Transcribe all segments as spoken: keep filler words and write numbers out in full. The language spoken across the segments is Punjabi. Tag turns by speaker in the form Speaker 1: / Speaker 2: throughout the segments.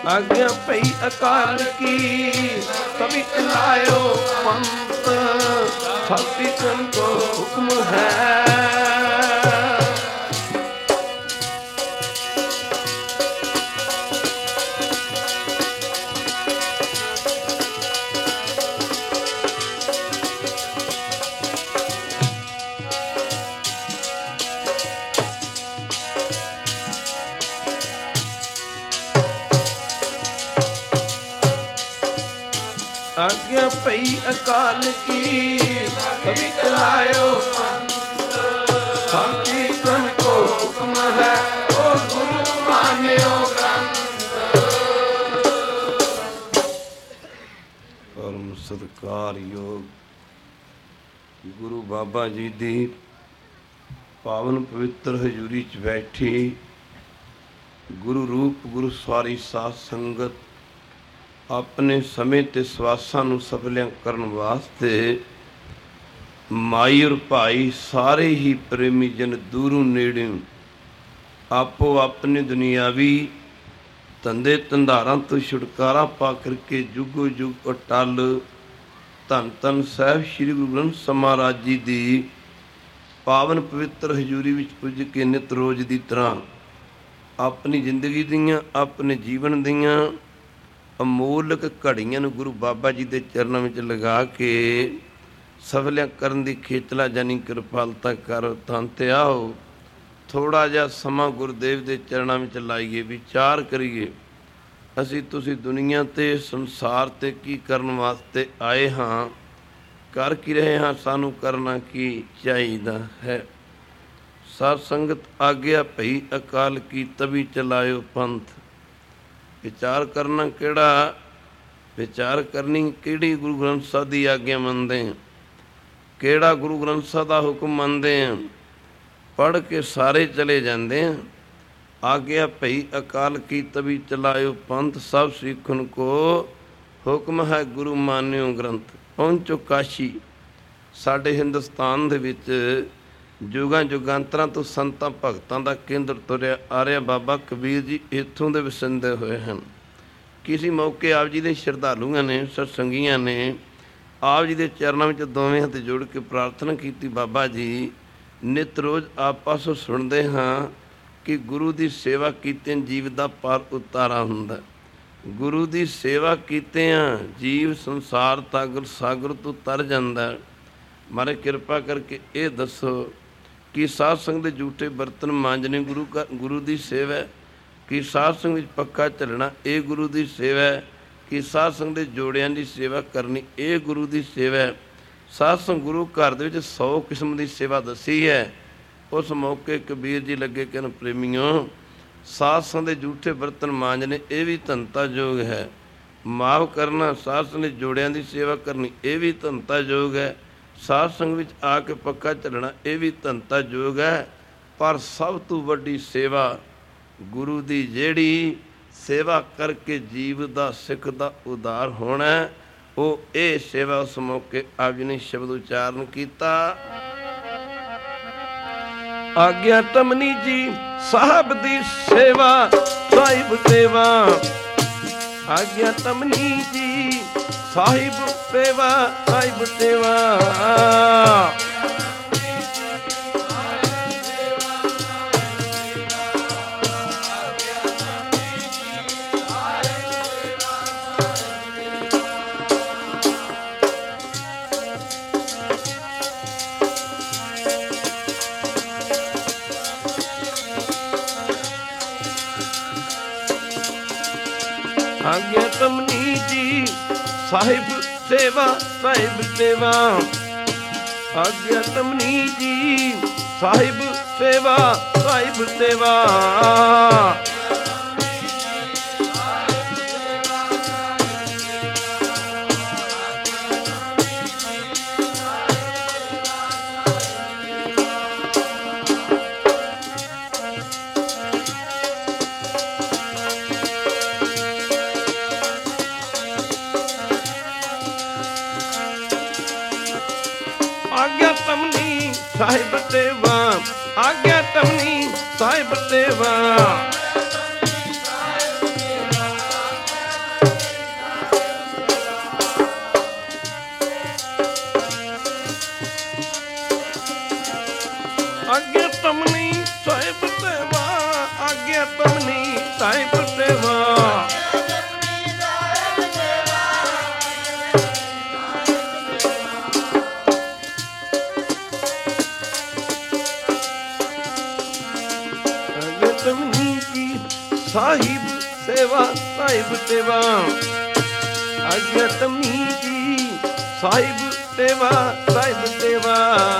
Speaker 1: आज्ञा पई अकाल की तभी चलायो पंथ, भक्ति को हुक्म है। आज्ञा पई अकाल की कभी चलायो पंथ, भक्ति को हुक्म है ओ गुरु मान्यो ग्रंथ। परम सत्कार योग गुरु बाबा जी दी पावन पवित्र हजूरी च बैठी गुरु रूप गुरु सवारी साध संगत ਆਪਣੇ ਸਮੇਂ ਤੇ ਸਵਾਸਾਂ ਨੂੰ ਸਫਲਿਆਂ ਕਰਨ ਵਾਸਤੇ ਮਾਈ ਔਰ ਭਾਈ ਸਾਰੇ ਹੀ ਪ੍ਰੇਮੀ ਜਨ ਦੂਰੋਂ ਨੇੜੇ ਆਪੋ ਆਪਣੇ ਦੁਨਿਆਵੀ ਧੰਦੇ ਧੰਦਾਰਾਂ ਤੋਂ ਛੁਟਕਾਰਾ ਪਾ ਕਰਕੇ ਜੁਗੋ ਜੁਗ ਅਟਲ ਧੰਨ ਧੰਨ ਸਾਹਿਬ ਸ੍ਰੀ ਗੁਰੂ ਗ੍ਰੰਥ ਸਾਹਿਬ ਮਹਾਰਾਜ ਜੀ ਦੀ ਪਾਵਨ ਪਵਿੱਤਰ ਹਜ਼ੂਰੀ ਵਿੱਚ ਪੁੱਜ ਕੇ ਨਿਤ ਰੋਜ਼ ਦੀ ਤਰ੍ਹਾਂ ਆਪਣੀ ਜ਼ਿੰਦਗੀ ਦੀਆਂ ਆਪਣੇ ਜੀਵਨ ਦੀਆਂ ਅਮੋਲਕ ਘੜੀਆਂ ਨੂੰ ਗੁਰੂ ਬਾਬਾ ਜੀ ਦੇ ਚਰਨਾਂ ਵਿੱਚ ਲਗਾ ਕੇ ਸਫਲਿਆਂ ਕਰਨ ਦੀ ਖੇਚਲਾ ਜਾਨੀ ਕਿਰਪਾਲਤਾ ਕਰ। ਤਾਂ ਤੇ ਆਓ ਥੋੜ੍ਹਾ ਜਿਹਾ ਸਮਾਂ ਗੁਰਦੇਵ ਦੇ ਚਰਨਾਂ ਵਿੱਚ ਲਾਈਏ, ਵਿਚਾਰ ਕਰੀਏ ਅਸੀਂ ਤੁਸੀਂ ਦੁਨੀਆ 'ਤੇ ਸੰਸਾਰ 'ਤੇ ਕੀ ਕਰਨ ਵਾਸਤੇ ਆਏ ਹਾਂ, ਕਰ ਕੀ ਰਹੇ ਹਾਂ, ਸਾਨੂੰ ਕਰਨਾ ਕੀ ਚਾਹੀਦਾ ਹੈ। ਸਾਧ ਸੰਗਤ ਆਗਿਆ ਭਈ ਅਕਾਲ ਕੀ ਤਵੀ ਚਲਾਇਓ ਪੰਥ। ਵਿਚਾਰ ਕਰਨਾ ਕਿਹੜਾ, ਵਿਚਾਰ ਕਰਨੀ ਕਿਹੜੀ ਗੁਰੂ ਗ੍ਰੰਥ ਸਾਹਿਬ ਦੀ ਆਗਿਆ ਮੰਨਦੇ ਹਾਂ, ਕਿਹੜਾ ਗੁਰੂ ਗ੍ਰੰਥ ਸਾਹਿਬ ਦਾ ਹੁਕਮ ਮੰਨਦੇ ਹਾਂ। ਪੜ੍ਹ ਕੇ ਸਾਰੇ ਚਲੇ ਜਾਂਦੇ ਹਾਂ। ਆਗਿਆ ਭਈ ਅਕਾਲ ਕੀ ਤਵੀ ਚਲਾਇਓ ਪੰਥ, ਸਭ ਸਿੱਖਨ ਕੋ ਹੁਕਮ ਹੈ ਗੁਰੂ ਮਾਨਿਓ ਗ੍ਰੰਥ। ਪਹੁੰਚੋ ਕਾਸ਼ੀ। ਸਾਡੇ ਹਿੰਦੁਸਤਾਨ ਦੇ ਵਿੱਚ ਜੁਗਾਂ ਜੁਗਾਂਤਰਾਂ ਤੋਂ ਸੰਤਾਂ ਭਗਤਾਂ ਦਾ ਕੇਂਦਰ ਤੁਰਿਆ ਆ ਰਿਹਾ। ਬਾਬਾ ਕਬੀਰ ਜੀ ਇੱਥੋਂ ਦੇ ਵਸਿੰਦੇ ਹੋਏ ਹਨ। ਕਿਸੇ ਮੌਕੇ ਆਪ ਜੀ ਦੇ ਸ਼ਰਧਾਲੂਆਂ ਨੇ, ਸਤਸੰਗੀਆਂ ਨੇ ਆਪ ਜੀ ਦੇ ਚਰਨਾਂ ਵਿੱਚ ਦੋਵੇਂ ਹੱਥ ਜੋੜ ਕੇ ਪ੍ਰਾਰਥਨਾ ਕੀਤੀ, ਬਾਬਾ ਜੀ ਨਿਤ ਰੋਜ਼ ਆਪ ਪਾਸੋਂ ਸੁਣਦੇ ਹਾਂ ਕਿ ਗੁਰੂ ਦੀ ਸੇਵਾ ਕੀਤਿਆਂ ਜੀਵ ਦਾ ਪਾਰ ਉਤਾਰਾ ਹੁੰਦਾ। ਗੁਰੂ ਦੀ ਸੇਵਾ ਕੀਤਿਆਂ ਜੀਵ ਸੰਸਾਰ ਤਾਗਰ ਸਾਗਰ ਤੋਂ ਤਰ ਜਾਂਦਾ। ਮਾਰੇ ਕਿਰਪਾ ਕਰਕੇ ਇਹ ਦੱਸੋ ਕਿ ਸਾਧ ਸੰਗ ਦੇ ਜੂਠੇ ਬਰਤਨ ਮਾਂਜਣੇ ਗੁਰੂ ਕਾ ਗੁਰੂ ਦੀ ਸੇਵਾ ਹੈ? ਕਿ ਸਾਧ ਸੰਗ ਵਿੱਚ ਪੱਕਾ ਚੱਲਣਾ ਇਹ ਗੁਰੂ ਦੀ ਸੇਵਾ ਹੈ? ਕਿ ਸਾਧ ਸੰਗ ਦੇ ਜੋੜਿਆਂ ਦੀ ਸੇਵਾ ਕਰਨੀ ਇਹ ਗੁਰੂ ਦੀ ਸੇਵਾ ਹੈ? ਸਾਧ ਸੰਗ ਗੁਰੂ ਘਰ ਦੇ ਵਿੱਚ ਸੌ ਕਿਸਮ ਦੀ ਸੇਵਾ ਦੱਸੀ ਹੈ। ਉਸ ਮੌਕੇ ਕਬੀਰ ਜੀ ਲੱਗੇ ਕਹਿਣ, ਪ੍ਰੇਮੀਓ ਸਾਧ ਸੰਗ ਦੇ ਜੂਠੇ ਬਰਤਨ ਮਾਂਜਣੇ ਇਹ ਵੀ ਧੰਨਤਾ ਯੋਗ ਹੈ। ਮਾਫ ਕਰਨਾ ਸਾਧ ਸੰਗ ਦੇ ਜੋੜਿਆਂ ਦੀ ਸੇਵਾ ਕਰਨੀ ਇਹ ਵੀ ਧੰਨਤਾ ਯੋਗ ਹੈ। ਸਾਧ ਸੰਗ ਵਿੱਚ ਆ ਕੇ ਪੱਕਾ ਚੱਲਣਾ ਇਹ ਵੀ ਧੰਨਤਾ ਯੋਗ ਹੈ। ਪਰ ਸਭ ਤੋਂ ਵੱਡੀ ਸੇਵਾ ਗੁਰੂ ਦੀ, ਜਿਹੜੀ ਸੇਵਾ ਕਰਕੇ ਜੀਵ ਦਾ ਸਿੱਖ ਦਾ ਉਦਾਰ ਹੋਣਾ, ਉਹ ਇਹ ਸੇਵਾ। ਉਸ ਮੌਕੇ ਆਪ ਜੀ ਨੇ ਸ਼ਬਦ ਉਚਾਰਨ ਕੀਤਾ, ਆਗਿਆ ਤਮਨੀ ਜੀ ਸਾਹਿਬ ਦੀ ਸੇਵਾ ਸਾਹਿਬ ਸੇਵਾ। ਆਗਿਆ ਤਮਨੀ ਜੀ ਸਾਹਿਬ ਸੇਵਾ ਸਾਹਿਬ ਸੇਵਾ। ਆਗਿਆ ਤਮਨੀ ਜੀ ਸਾਹਿਬ ਸੇਵਾ ਸਾਹਿਬ ਸੇਵਾ। ਆਗਿਆ ਤਮਨੀ ਜੀ ਸਾਹਿਬ ਸੇਵਾ ਸਾਹਿਬ ਸੇਵਾ। ਸਾਹਿਬ ਸੇਵਾ ਆਗਿਆ ਤਮਨੀ ਸਾਹਿਬ ਸੇਵਾ। ਆਗਿਆ ਤੁਮਨੀ ਸਾਹਿਬ ਸੇਵਾ ਸਾਹਿਬ ਸੇਵਾ ਸਾਹਿਬ ਸੇਵਾ ਆਗਿਆ ਤੁਮਨੀ ਕੀ ਸਾਹਿਬ ਸੇਵਾ ਸਾਹਿਬ ਸੇਵਾ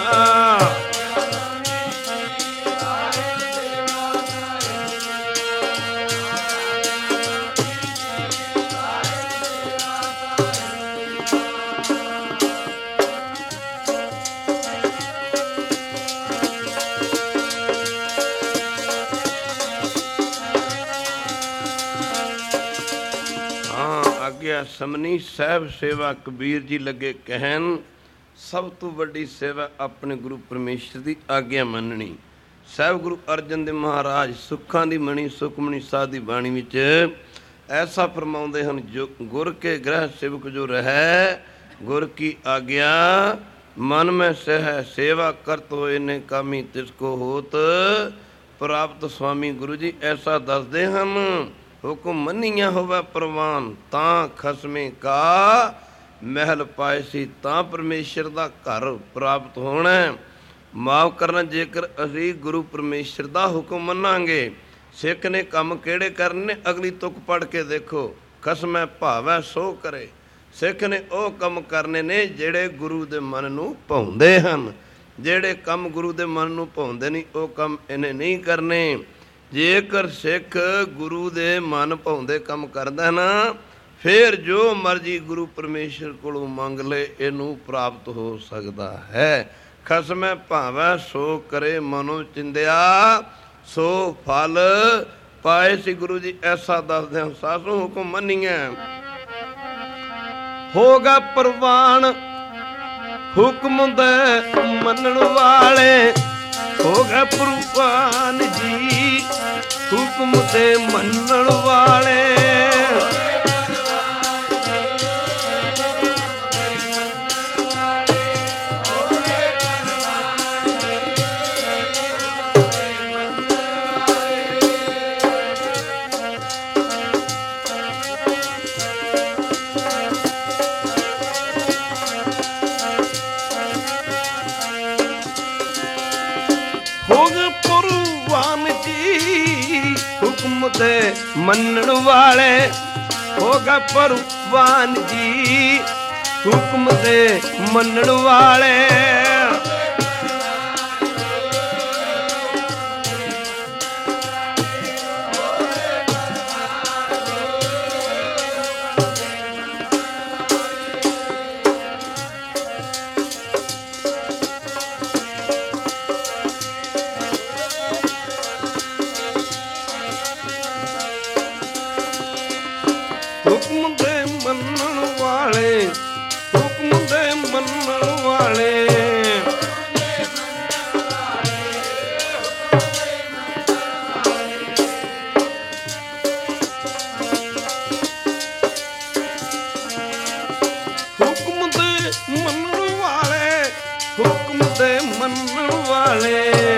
Speaker 1: ਸਮਨੀ ਸਾਹਿਬ ਸੇਵਾ ਕਬੀਰ ਜੀ ਲੱਗੇ ਕਹਿਣ, ਸਭ ਤੋਂ ਵੱਡੀ ਸੇਵਾ ਆਪਣੇ ਗੁਰੂ ਪਰਮੇਸ਼ਰ ਦੀ ਆਗਿਆ ਮੰਨਣੀ। ਸਾਹਿਬ ਗੁਰੂ ਅਰਜਨ ਦੇਵ ਮਹਾਰਾਜ ਸੁੱਖਾਂ ਦੀ ਮਣੀ ਸੁਖਮਣੀ ਸਾਹਿਬ ਦੀ ਬਾਣੀ ਵਿੱਚ ਐਸਾ ਫਰਮਾਉਂਦੇ ਹਨ, ਜੋ ਗੁਰ ਕੇ ਗ੍ਰਹਿ ਸੇਵਕ ਜੋ ਰਹਿ ਗੁਰ ਕੀ ਆਗਿਆ ਮਨ ਮੈਂ ਸਹਿ ਸੇਵਾ ਕਰਤ ਹੋਏ ਨੇ ਕਾਮੀ ਤਿਸ ਕੋ ਹੋਤ ਪ੍ਰਾਪਤ। ਸਵਾਮੀ ਗੁਰੂ ਜੀ ਐਸਾ ਦੱਸਦੇ ਹਨ, ਹੁਕਮ ਮੰਨੀਆਂ ਹੋਵੇ ਪ੍ਰਵਾਨ ਤਾਂ ਖਸਮੇ ਕਾ ਮਹਿਲ ਪਾਏ ਸੀ, ਤਾਂ ਪਰਮੇਸ਼ਰ ਦਾ ਘਰ ਪ੍ਰਾਪਤ ਹੋਣਾ। ਮਾਫ ਕਰਨਾ, ਜੇਕਰ ਅਸੀਂ ਗੁਰੂ ਪਰਮੇਸ਼ਰ ਦਾ ਹੁਕਮ ਮੰਨਾਂਗੇ। ਸਿੱਖ ਨੇ ਕੰਮ ਕਿਹੜੇ ਕਰਨੇ, ਅਗਲੀ ਤੁਕ ਪੜ੍ਹ ਕੇ ਦੇਖੋ। ਖਸਮੈ ਭਾਵੈ ਸੋ ਕਰੇ। ਸਿੱਖ ਨੇ ਉਹ ਕੰਮ ਕਰਨੇ ਨੇ ਜਿਹੜੇ ਗੁਰੂ ਦੇ ਮਨ ਨੂੰ ਭਾਉਂਦੇ ਹਨ। ਜਿਹੜੇ ਕੰਮ ਗੁਰੂ ਦੇ ਮਨ ਨੂੰ ਭਾਉਂਦੇ ਨਹੀਂ, ਉਹ ਕੰਮ ਇਹਨੇ ਨਹੀਂ ਕਰਨੇ। ਜੇਕਰ ਸਿੱਖ ਗੁਰੂ ਦੇ ਮਨ ਭਾਉਂਦੇ ਕੰਮ ਕਰਦਾ ਨਾ, ਫਿਰ ਜੋ ਮਰਜ਼ੀ ਗੁਰੂ ਪਰਮੇਸ਼ਰ ਕੋਲੋਂ ਮੰਗ ਲੈ, ਇਹਨੂੰ ਪ੍ਰਾਪਤ ਹੋ ਸਕਦਾ ਹੈ। ਖਸਮੈ ਭਾਵੈ ਸੋ ਕਰੇ, ਮਨੋ ਚਿੰਦਿਆ ਸੋ ਫਲ ਪਾਏ ਸੀ। ਗੁਰੂ ਜੀ ਐਸਾ ਦੱਸਦੇ ਹਨ, ਸਾਸੂ ਹੁਕਮ ਮੰਨੀਏ ਹੋਗਾ ਪ੍ਰਵਾਨ ਹੁਕਮ ਦੇ ਮੰਨਣ ਵਾਲੇ। ਹੋਗਾ ਪ੍ਰਵਾਨ ਜੀ ਹੁਕਮ ਦੇ ਮੰਨਣ ਵਾਲੇ। ਹੁਕਮ ਦੇ ਮੰਨਣ ਵਾਲੇ। ਹੋਗਾ ਪ੍ਰਵਾਨ ਜੀ ਹੁਕਮ ਦੇ ਮੰਨਣ ਵਾਲੇ। ਹੁਕਮ ਦੇ ਮੰਨਣ ਵਾਲੇ। ਹੁਕਮ ਦੇ ਮੰਨਣ ਵਾਲੇ। ਹੁਕਮ ਦੇ ਮੰਨਣ ਵਾਲੇ। ਹੁਕਮ ਦੇ ਮੰਨਣ ਵਾਲੇ।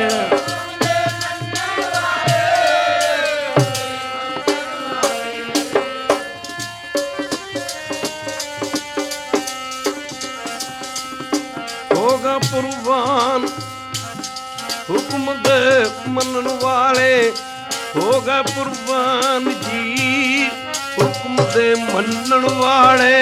Speaker 1: ਹੋਗਾ ਪ੍ਰਵਾਨ ਹੁਕਮ ਦੇ ਮੰਨਣ ਵਾਲੇ। ਹੋਗਾ ਪ੍ਰਵਾਨ ਜੀ ਹੁਕਮ ਦੇ ਮੰਨਣ ਵਾਲੇ।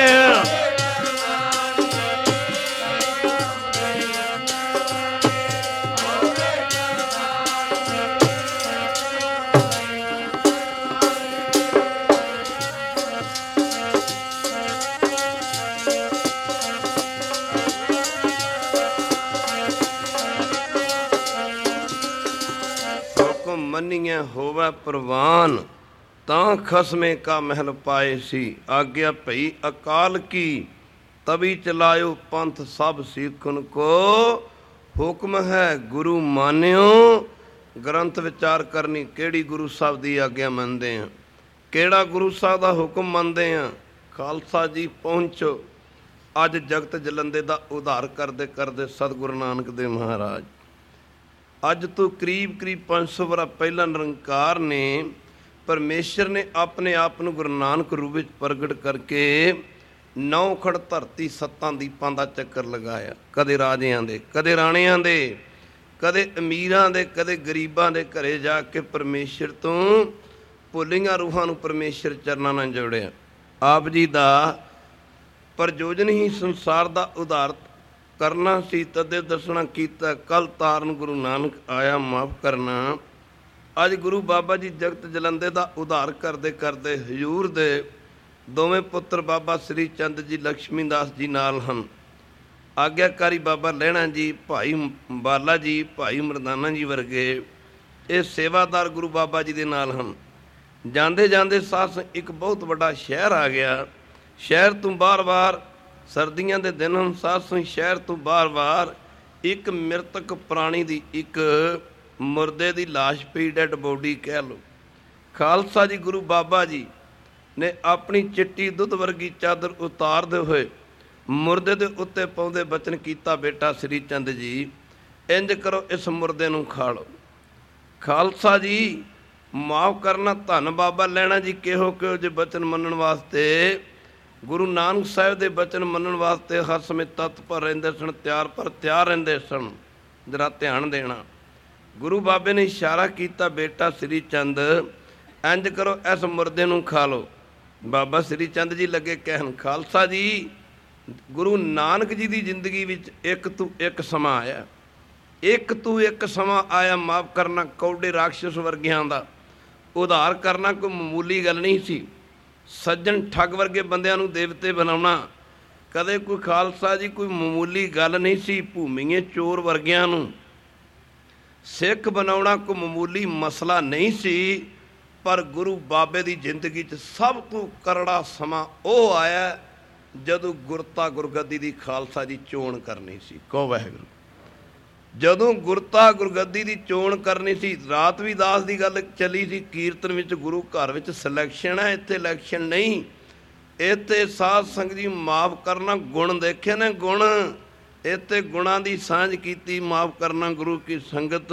Speaker 1: ਮੰਨੀਆਂ ਹੋਵੇ ਪ੍ਰਵਾਨ ਤਾਂ ਖਸਮੇ ਕਾ ਮਹਿਲ ਪਾਏ ਸੀ। ਆਗਿਆ ਭਈ ਅਕਾਲ ਕੀ ਤਬੀ ਚਲਾਇਓ ਪੰਥ ਸਭ ਸਿੱਖਨ ਕੋ। ਹੁਕਮ ਹੈ ਗੁਰੂ ਮਾਨਿਓ ਗ੍ਰੰਥ ਵਿਚਾਰ ਕਰਨੀ। ਕਿਹੜੀ ਗੁਰੂ ਸਾਹਿਬ ਦੀ ਆਗਿਆ ਮੰਨਦੇ ਆ, ਕਿਹੜਾ ਗੁਰੂ ਸਾਹਿਬ ਦਾ ਹੁਕਮ ਮੰਨਦੇ ਆ। ਖਾਲਸਾ ਜੀ ਪਹੁੰਚੋ। ਅੱਜ ਜਗਤ ਜਲੰਦੇ ਦਾ ਉਧਾਰ ਕਰਦੇ ਕਰਦੇ ਸਤਿਗੁਰੂ ਨਾਨਕ ਦੇਵ ਮਹਾਰਾਜ ਅੱਜ ਤੋਂ ਕਰੀਬ ਕਰੀਬ ਪੰਜ ਸੌ ਵਰਾ ਪਹਿਲਾਂ ਨਿਰੰਕਾਰ ਨੇ, ਪਰਮੇਸ਼ਰ ਨੇ ਆਪਣੇ ਆਪ ਨੂੰ ਗੁਰੂ ਨਾਨਕ ਰੂਪ ਵਿੱਚ ਪ੍ਰਗਟ ਕਰਕੇ ਨੌ ਖੜ ਧਰਤੀ ਸੱਤਾਂ ਦੀਪਾਂ ਦਾ ਚੱਕਰ ਲਗਾਇਆ। ਕਦੇ ਰਾਜਿਆਂ ਦੇ, ਕਦੇ ਰਾਣਿਆਂ ਦੇ, ਕਦੇ ਅਮੀਰਾਂ ਦੇ, ਕਦੇ ਗਰੀਬਾਂ ਦੇ ਘਰੇ ਜਾ ਕੇ ਪਰਮੇਸ਼ਰ ਤੋਂ ਭੁੱਲੀਆਂ ਰੂਹਾਂ ਨੂੰ ਪਰਮੇਸ਼ਰ ਚਰਨਾਂ ਨਾਲ ਜੋੜਿਆ। ਆਪ ਜੀ ਦਾ ਪ੍ਰਯੋਜਨ ਹੀ ਸੰਸਾਰ ਦਾ ਉਧਾਰ ਕਰਨਾ ਸੀ, ਤਦੇ ਦੱਸਣਾ ਕੀਤਾ। ਕੱਲ ਤਾਰਨ ਗੁਰੂ ਨਾਨਕ ਆਇਆ ਮਾਫ ਕਰਨਾ। ਅੱਜ ਗੁਰੂ ਬਾਬਾ ਜੀ ਜਗਤ ਜਲੰਦੇ ਦਾ ਉਧਾਰ ਕਰਦੇ ਕਰਦੇ ਹਜ਼ੂਰ ਦੇ ਦੋਵੇਂ ਪੁੱਤਰ ਬਾਬਾ ਸ੍ਰੀ ਚੰਦ ਜੀ ਲక్ష్ਮੀ ਦਾਸ ਜੀ ਨਾਲ ਹਨ। ਆਗਿਆਕਾਰੀ ਬਾਬਾ ਲਹਿਣਾ ਜੀ, ਭਾਈ ਬਾਲਾ ਜੀ, ਭਾਈ ਮਰਦਾਨਾ ਜੀ ਵਰਗੇ ਇਹ ਸੇਵਾਦਾਰ ਗੁਰੂ ਬਾਬਾ ਜੀ ਦੇ ਨਾਲ ਹਨ। ਜਾਂਦੇ ਜਾਂਦੇ ਸਾਥ ਇੱਕ ਬਹੁਤ ਵੱਡਾ ਸ਼ਹਿਰ ਆ ਗਿਆ। ਸ਼ਹਿਰ ਤੋਂ ਬਾਰ-ਬਾਰ ਸਰਦੀਆਂ ਦੇ ਦਿਨ ਹਨ, ਸਾਧ ਸੰਗਤ ਸ਼ਹਿਰ ਤੋਂ ਬਾਰ-ਬਾਰ ਇੱਕ ਮ੍ਰਿਤਕ ਪ੍ਰਾਣੀ ਦੀ, ਇੱਕ ਮੁਰਦੇ ਦੀ ਲਾਸ਼ ਪਈ, ਡੈਡ ਬੋਡੀ ਕਹਿ ਲਓ। ਖਾਲਸਾ ਜੀ ਗੁਰੂ ਬਾਬਾ ਜੀ ਨੇ ਆਪਣੀ ਚਿੱਟੀ ਦੁੱਧ ਵਰਗੀ ਚਾਦਰ ਉਤਾਰਦੇ ਹੋਏ ਮੁਰਦੇ ਦੇ ਉੱਤੇ ਪਾਉਂਦੇ ਬਚਨ ਕੀਤਾ, ਬੇਟਾ ਸ੍ਰੀ ਚੰਦ ਜੀ ਇੰਜ ਕਰੋ, ਇਸ ਮੁਰਦੇ ਨੂੰ ਖਾ ਲਓ। ਖਾਲਸਾ ਜੀ ਮਾਫ ਕਰਨਾ। ਧੰਨ ਬਾਬਾ ਲਹਿਣਾ ਜੀ ਕਿਹੋ ਕਿਹੋ ਜਿਹੇ ਬਚਨ ਮੰਨਣ ਵਾਸਤੇ, ਗੁਰੂ ਨਾਨਕ ਸਾਹਿਬ ਦੇ ਬਚਨ ਮੰਨਣ ਵਾਸਤੇ ਹਰ ਸਮੇਂ ਤਤਪਰ ਰਹਿੰਦੇ ਸਨ, ਤਿਆਰ ਪਰ ਤਿਆਰ ਰਹਿੰਦੇ ਸਨ। ਜਰਾ ਧਿਆਨ ਦੇਣਾ। ਗੁਰੂ ਬਾਬੇ ਨੇ ਇਸ਼ਾਰਾ ਕੀਤਾ, ਬੇਟਾ ਸ੍ਰੀ ਚੰਦ ਇੰਜ ਕਰੋ, ਇਸ ਮੁਰਦੇ ਨੂੰ ਖਾ ਲਓ। ਬਾਬਾ ਸ੍ਰੀ ਚੰਦ ਜੀ ਲੱਗੇ ਕਹਿਣ, ਖਾਲਸਾ ਜੀ ਗੁਰੂ ਨਾਨਕ ਜੀ ਦੀ ਜ਼ਿੰਦਗੀ ਵਿੱਚ ਇੱਕ ਤੋਂ ਇੱਕ ਸਮਾਂ ਆਇਆ, ਇੱਕ ਤੋਂ ਇੱਕ ਸਮਾਂ ਆਇਆ। ਮਾਫ ਕਰਨਾ ਕੌਡੇ ਰਾਖਸ਼ ਵਰਗਿਆਂ ਦਾ ਉਧਾਰ ਕਰਨਾ ਕੋਈ ਮਾਮੂਲੀ ਗੱਲ ਨਹੀਂ ਸੀ। ਸੱਜਣ ਠੱਗ ਵਰਗੇ ਬੰਦਿਆਂ ਨੂੰ ਦੇਵਤੇ ਬਣਾਉਣਾ ਕਦੇ ਕੋਈ ਖਾਲਸਾ ਜੀ ਕੋਈ ਮਾਮੂਲੀ ਗੱਲ ਨਹੀਂ ਸੀ। ਭੂਮੀਏ ਚੋਰ ਵਰਗਿਆਂ ਨੂੰ ਸਿੱਖ ਬਣਾਉਣਾ ਕੋਈ ਮਾਮੂਲੀ ਮਸਲਾ ਨਹੀਂ ਸੀ। ਪਰ ਗੁਰੂ ਬਾਬੇ ਦੀ ਜ਼ਿੰਦਗੀ 'ਚ ਸਭ ਤੋਂ ਕਰੜਾ ਸਮਾਂ ਉਹ ਆਇਆ ਜਦੋਂ ਗੁਰਤਾ ਗੁਰਗੱਦੀ ਦੀ ਖਾਲਸਾ ਦੀ ਚੋਣ ਕਰਨੀ ਸੀ। ਕਹੋ ਵਾਹਿਗੁਰੂ। ਜਦੋਂ ਗੁਰਤਾ ਗੁਰਗੱਦੀ ਦੀ ਚੋਣ ਕਰਨੀ ਸੀ, ਰਾਤ ਵੀ ਦਾਸ ਦੀ ਗੱਲ ਚੱਲੀ ਸੀ ਕੀਰਤਨ ਵਿੱਚ, ਗੁਰੂ ਘਰ ਵਿੱਚ ਸਿਲੈਕਸ਼ਨ ਹੈ, ਇੱਥੇ ਇਲੈਕਸ਼ਨ ਨਹੀਂ। ਇੱਥੇ ਸਾਧ ਸੰਗਤ ਜੀ ਮਾਫ ਕਰਨਾ ਗੁਣ ਦੇਖੇ ਨੇ, ਗੁਣ ਇੱਥੇ ਗੁਣਾਂ ਦੀ ਸਾਂਝ ਕੀਤੀ। ਮਾਫ ਕਰਨਾ ਗੁਰੂ ਕੀ ਸੰਗਤ,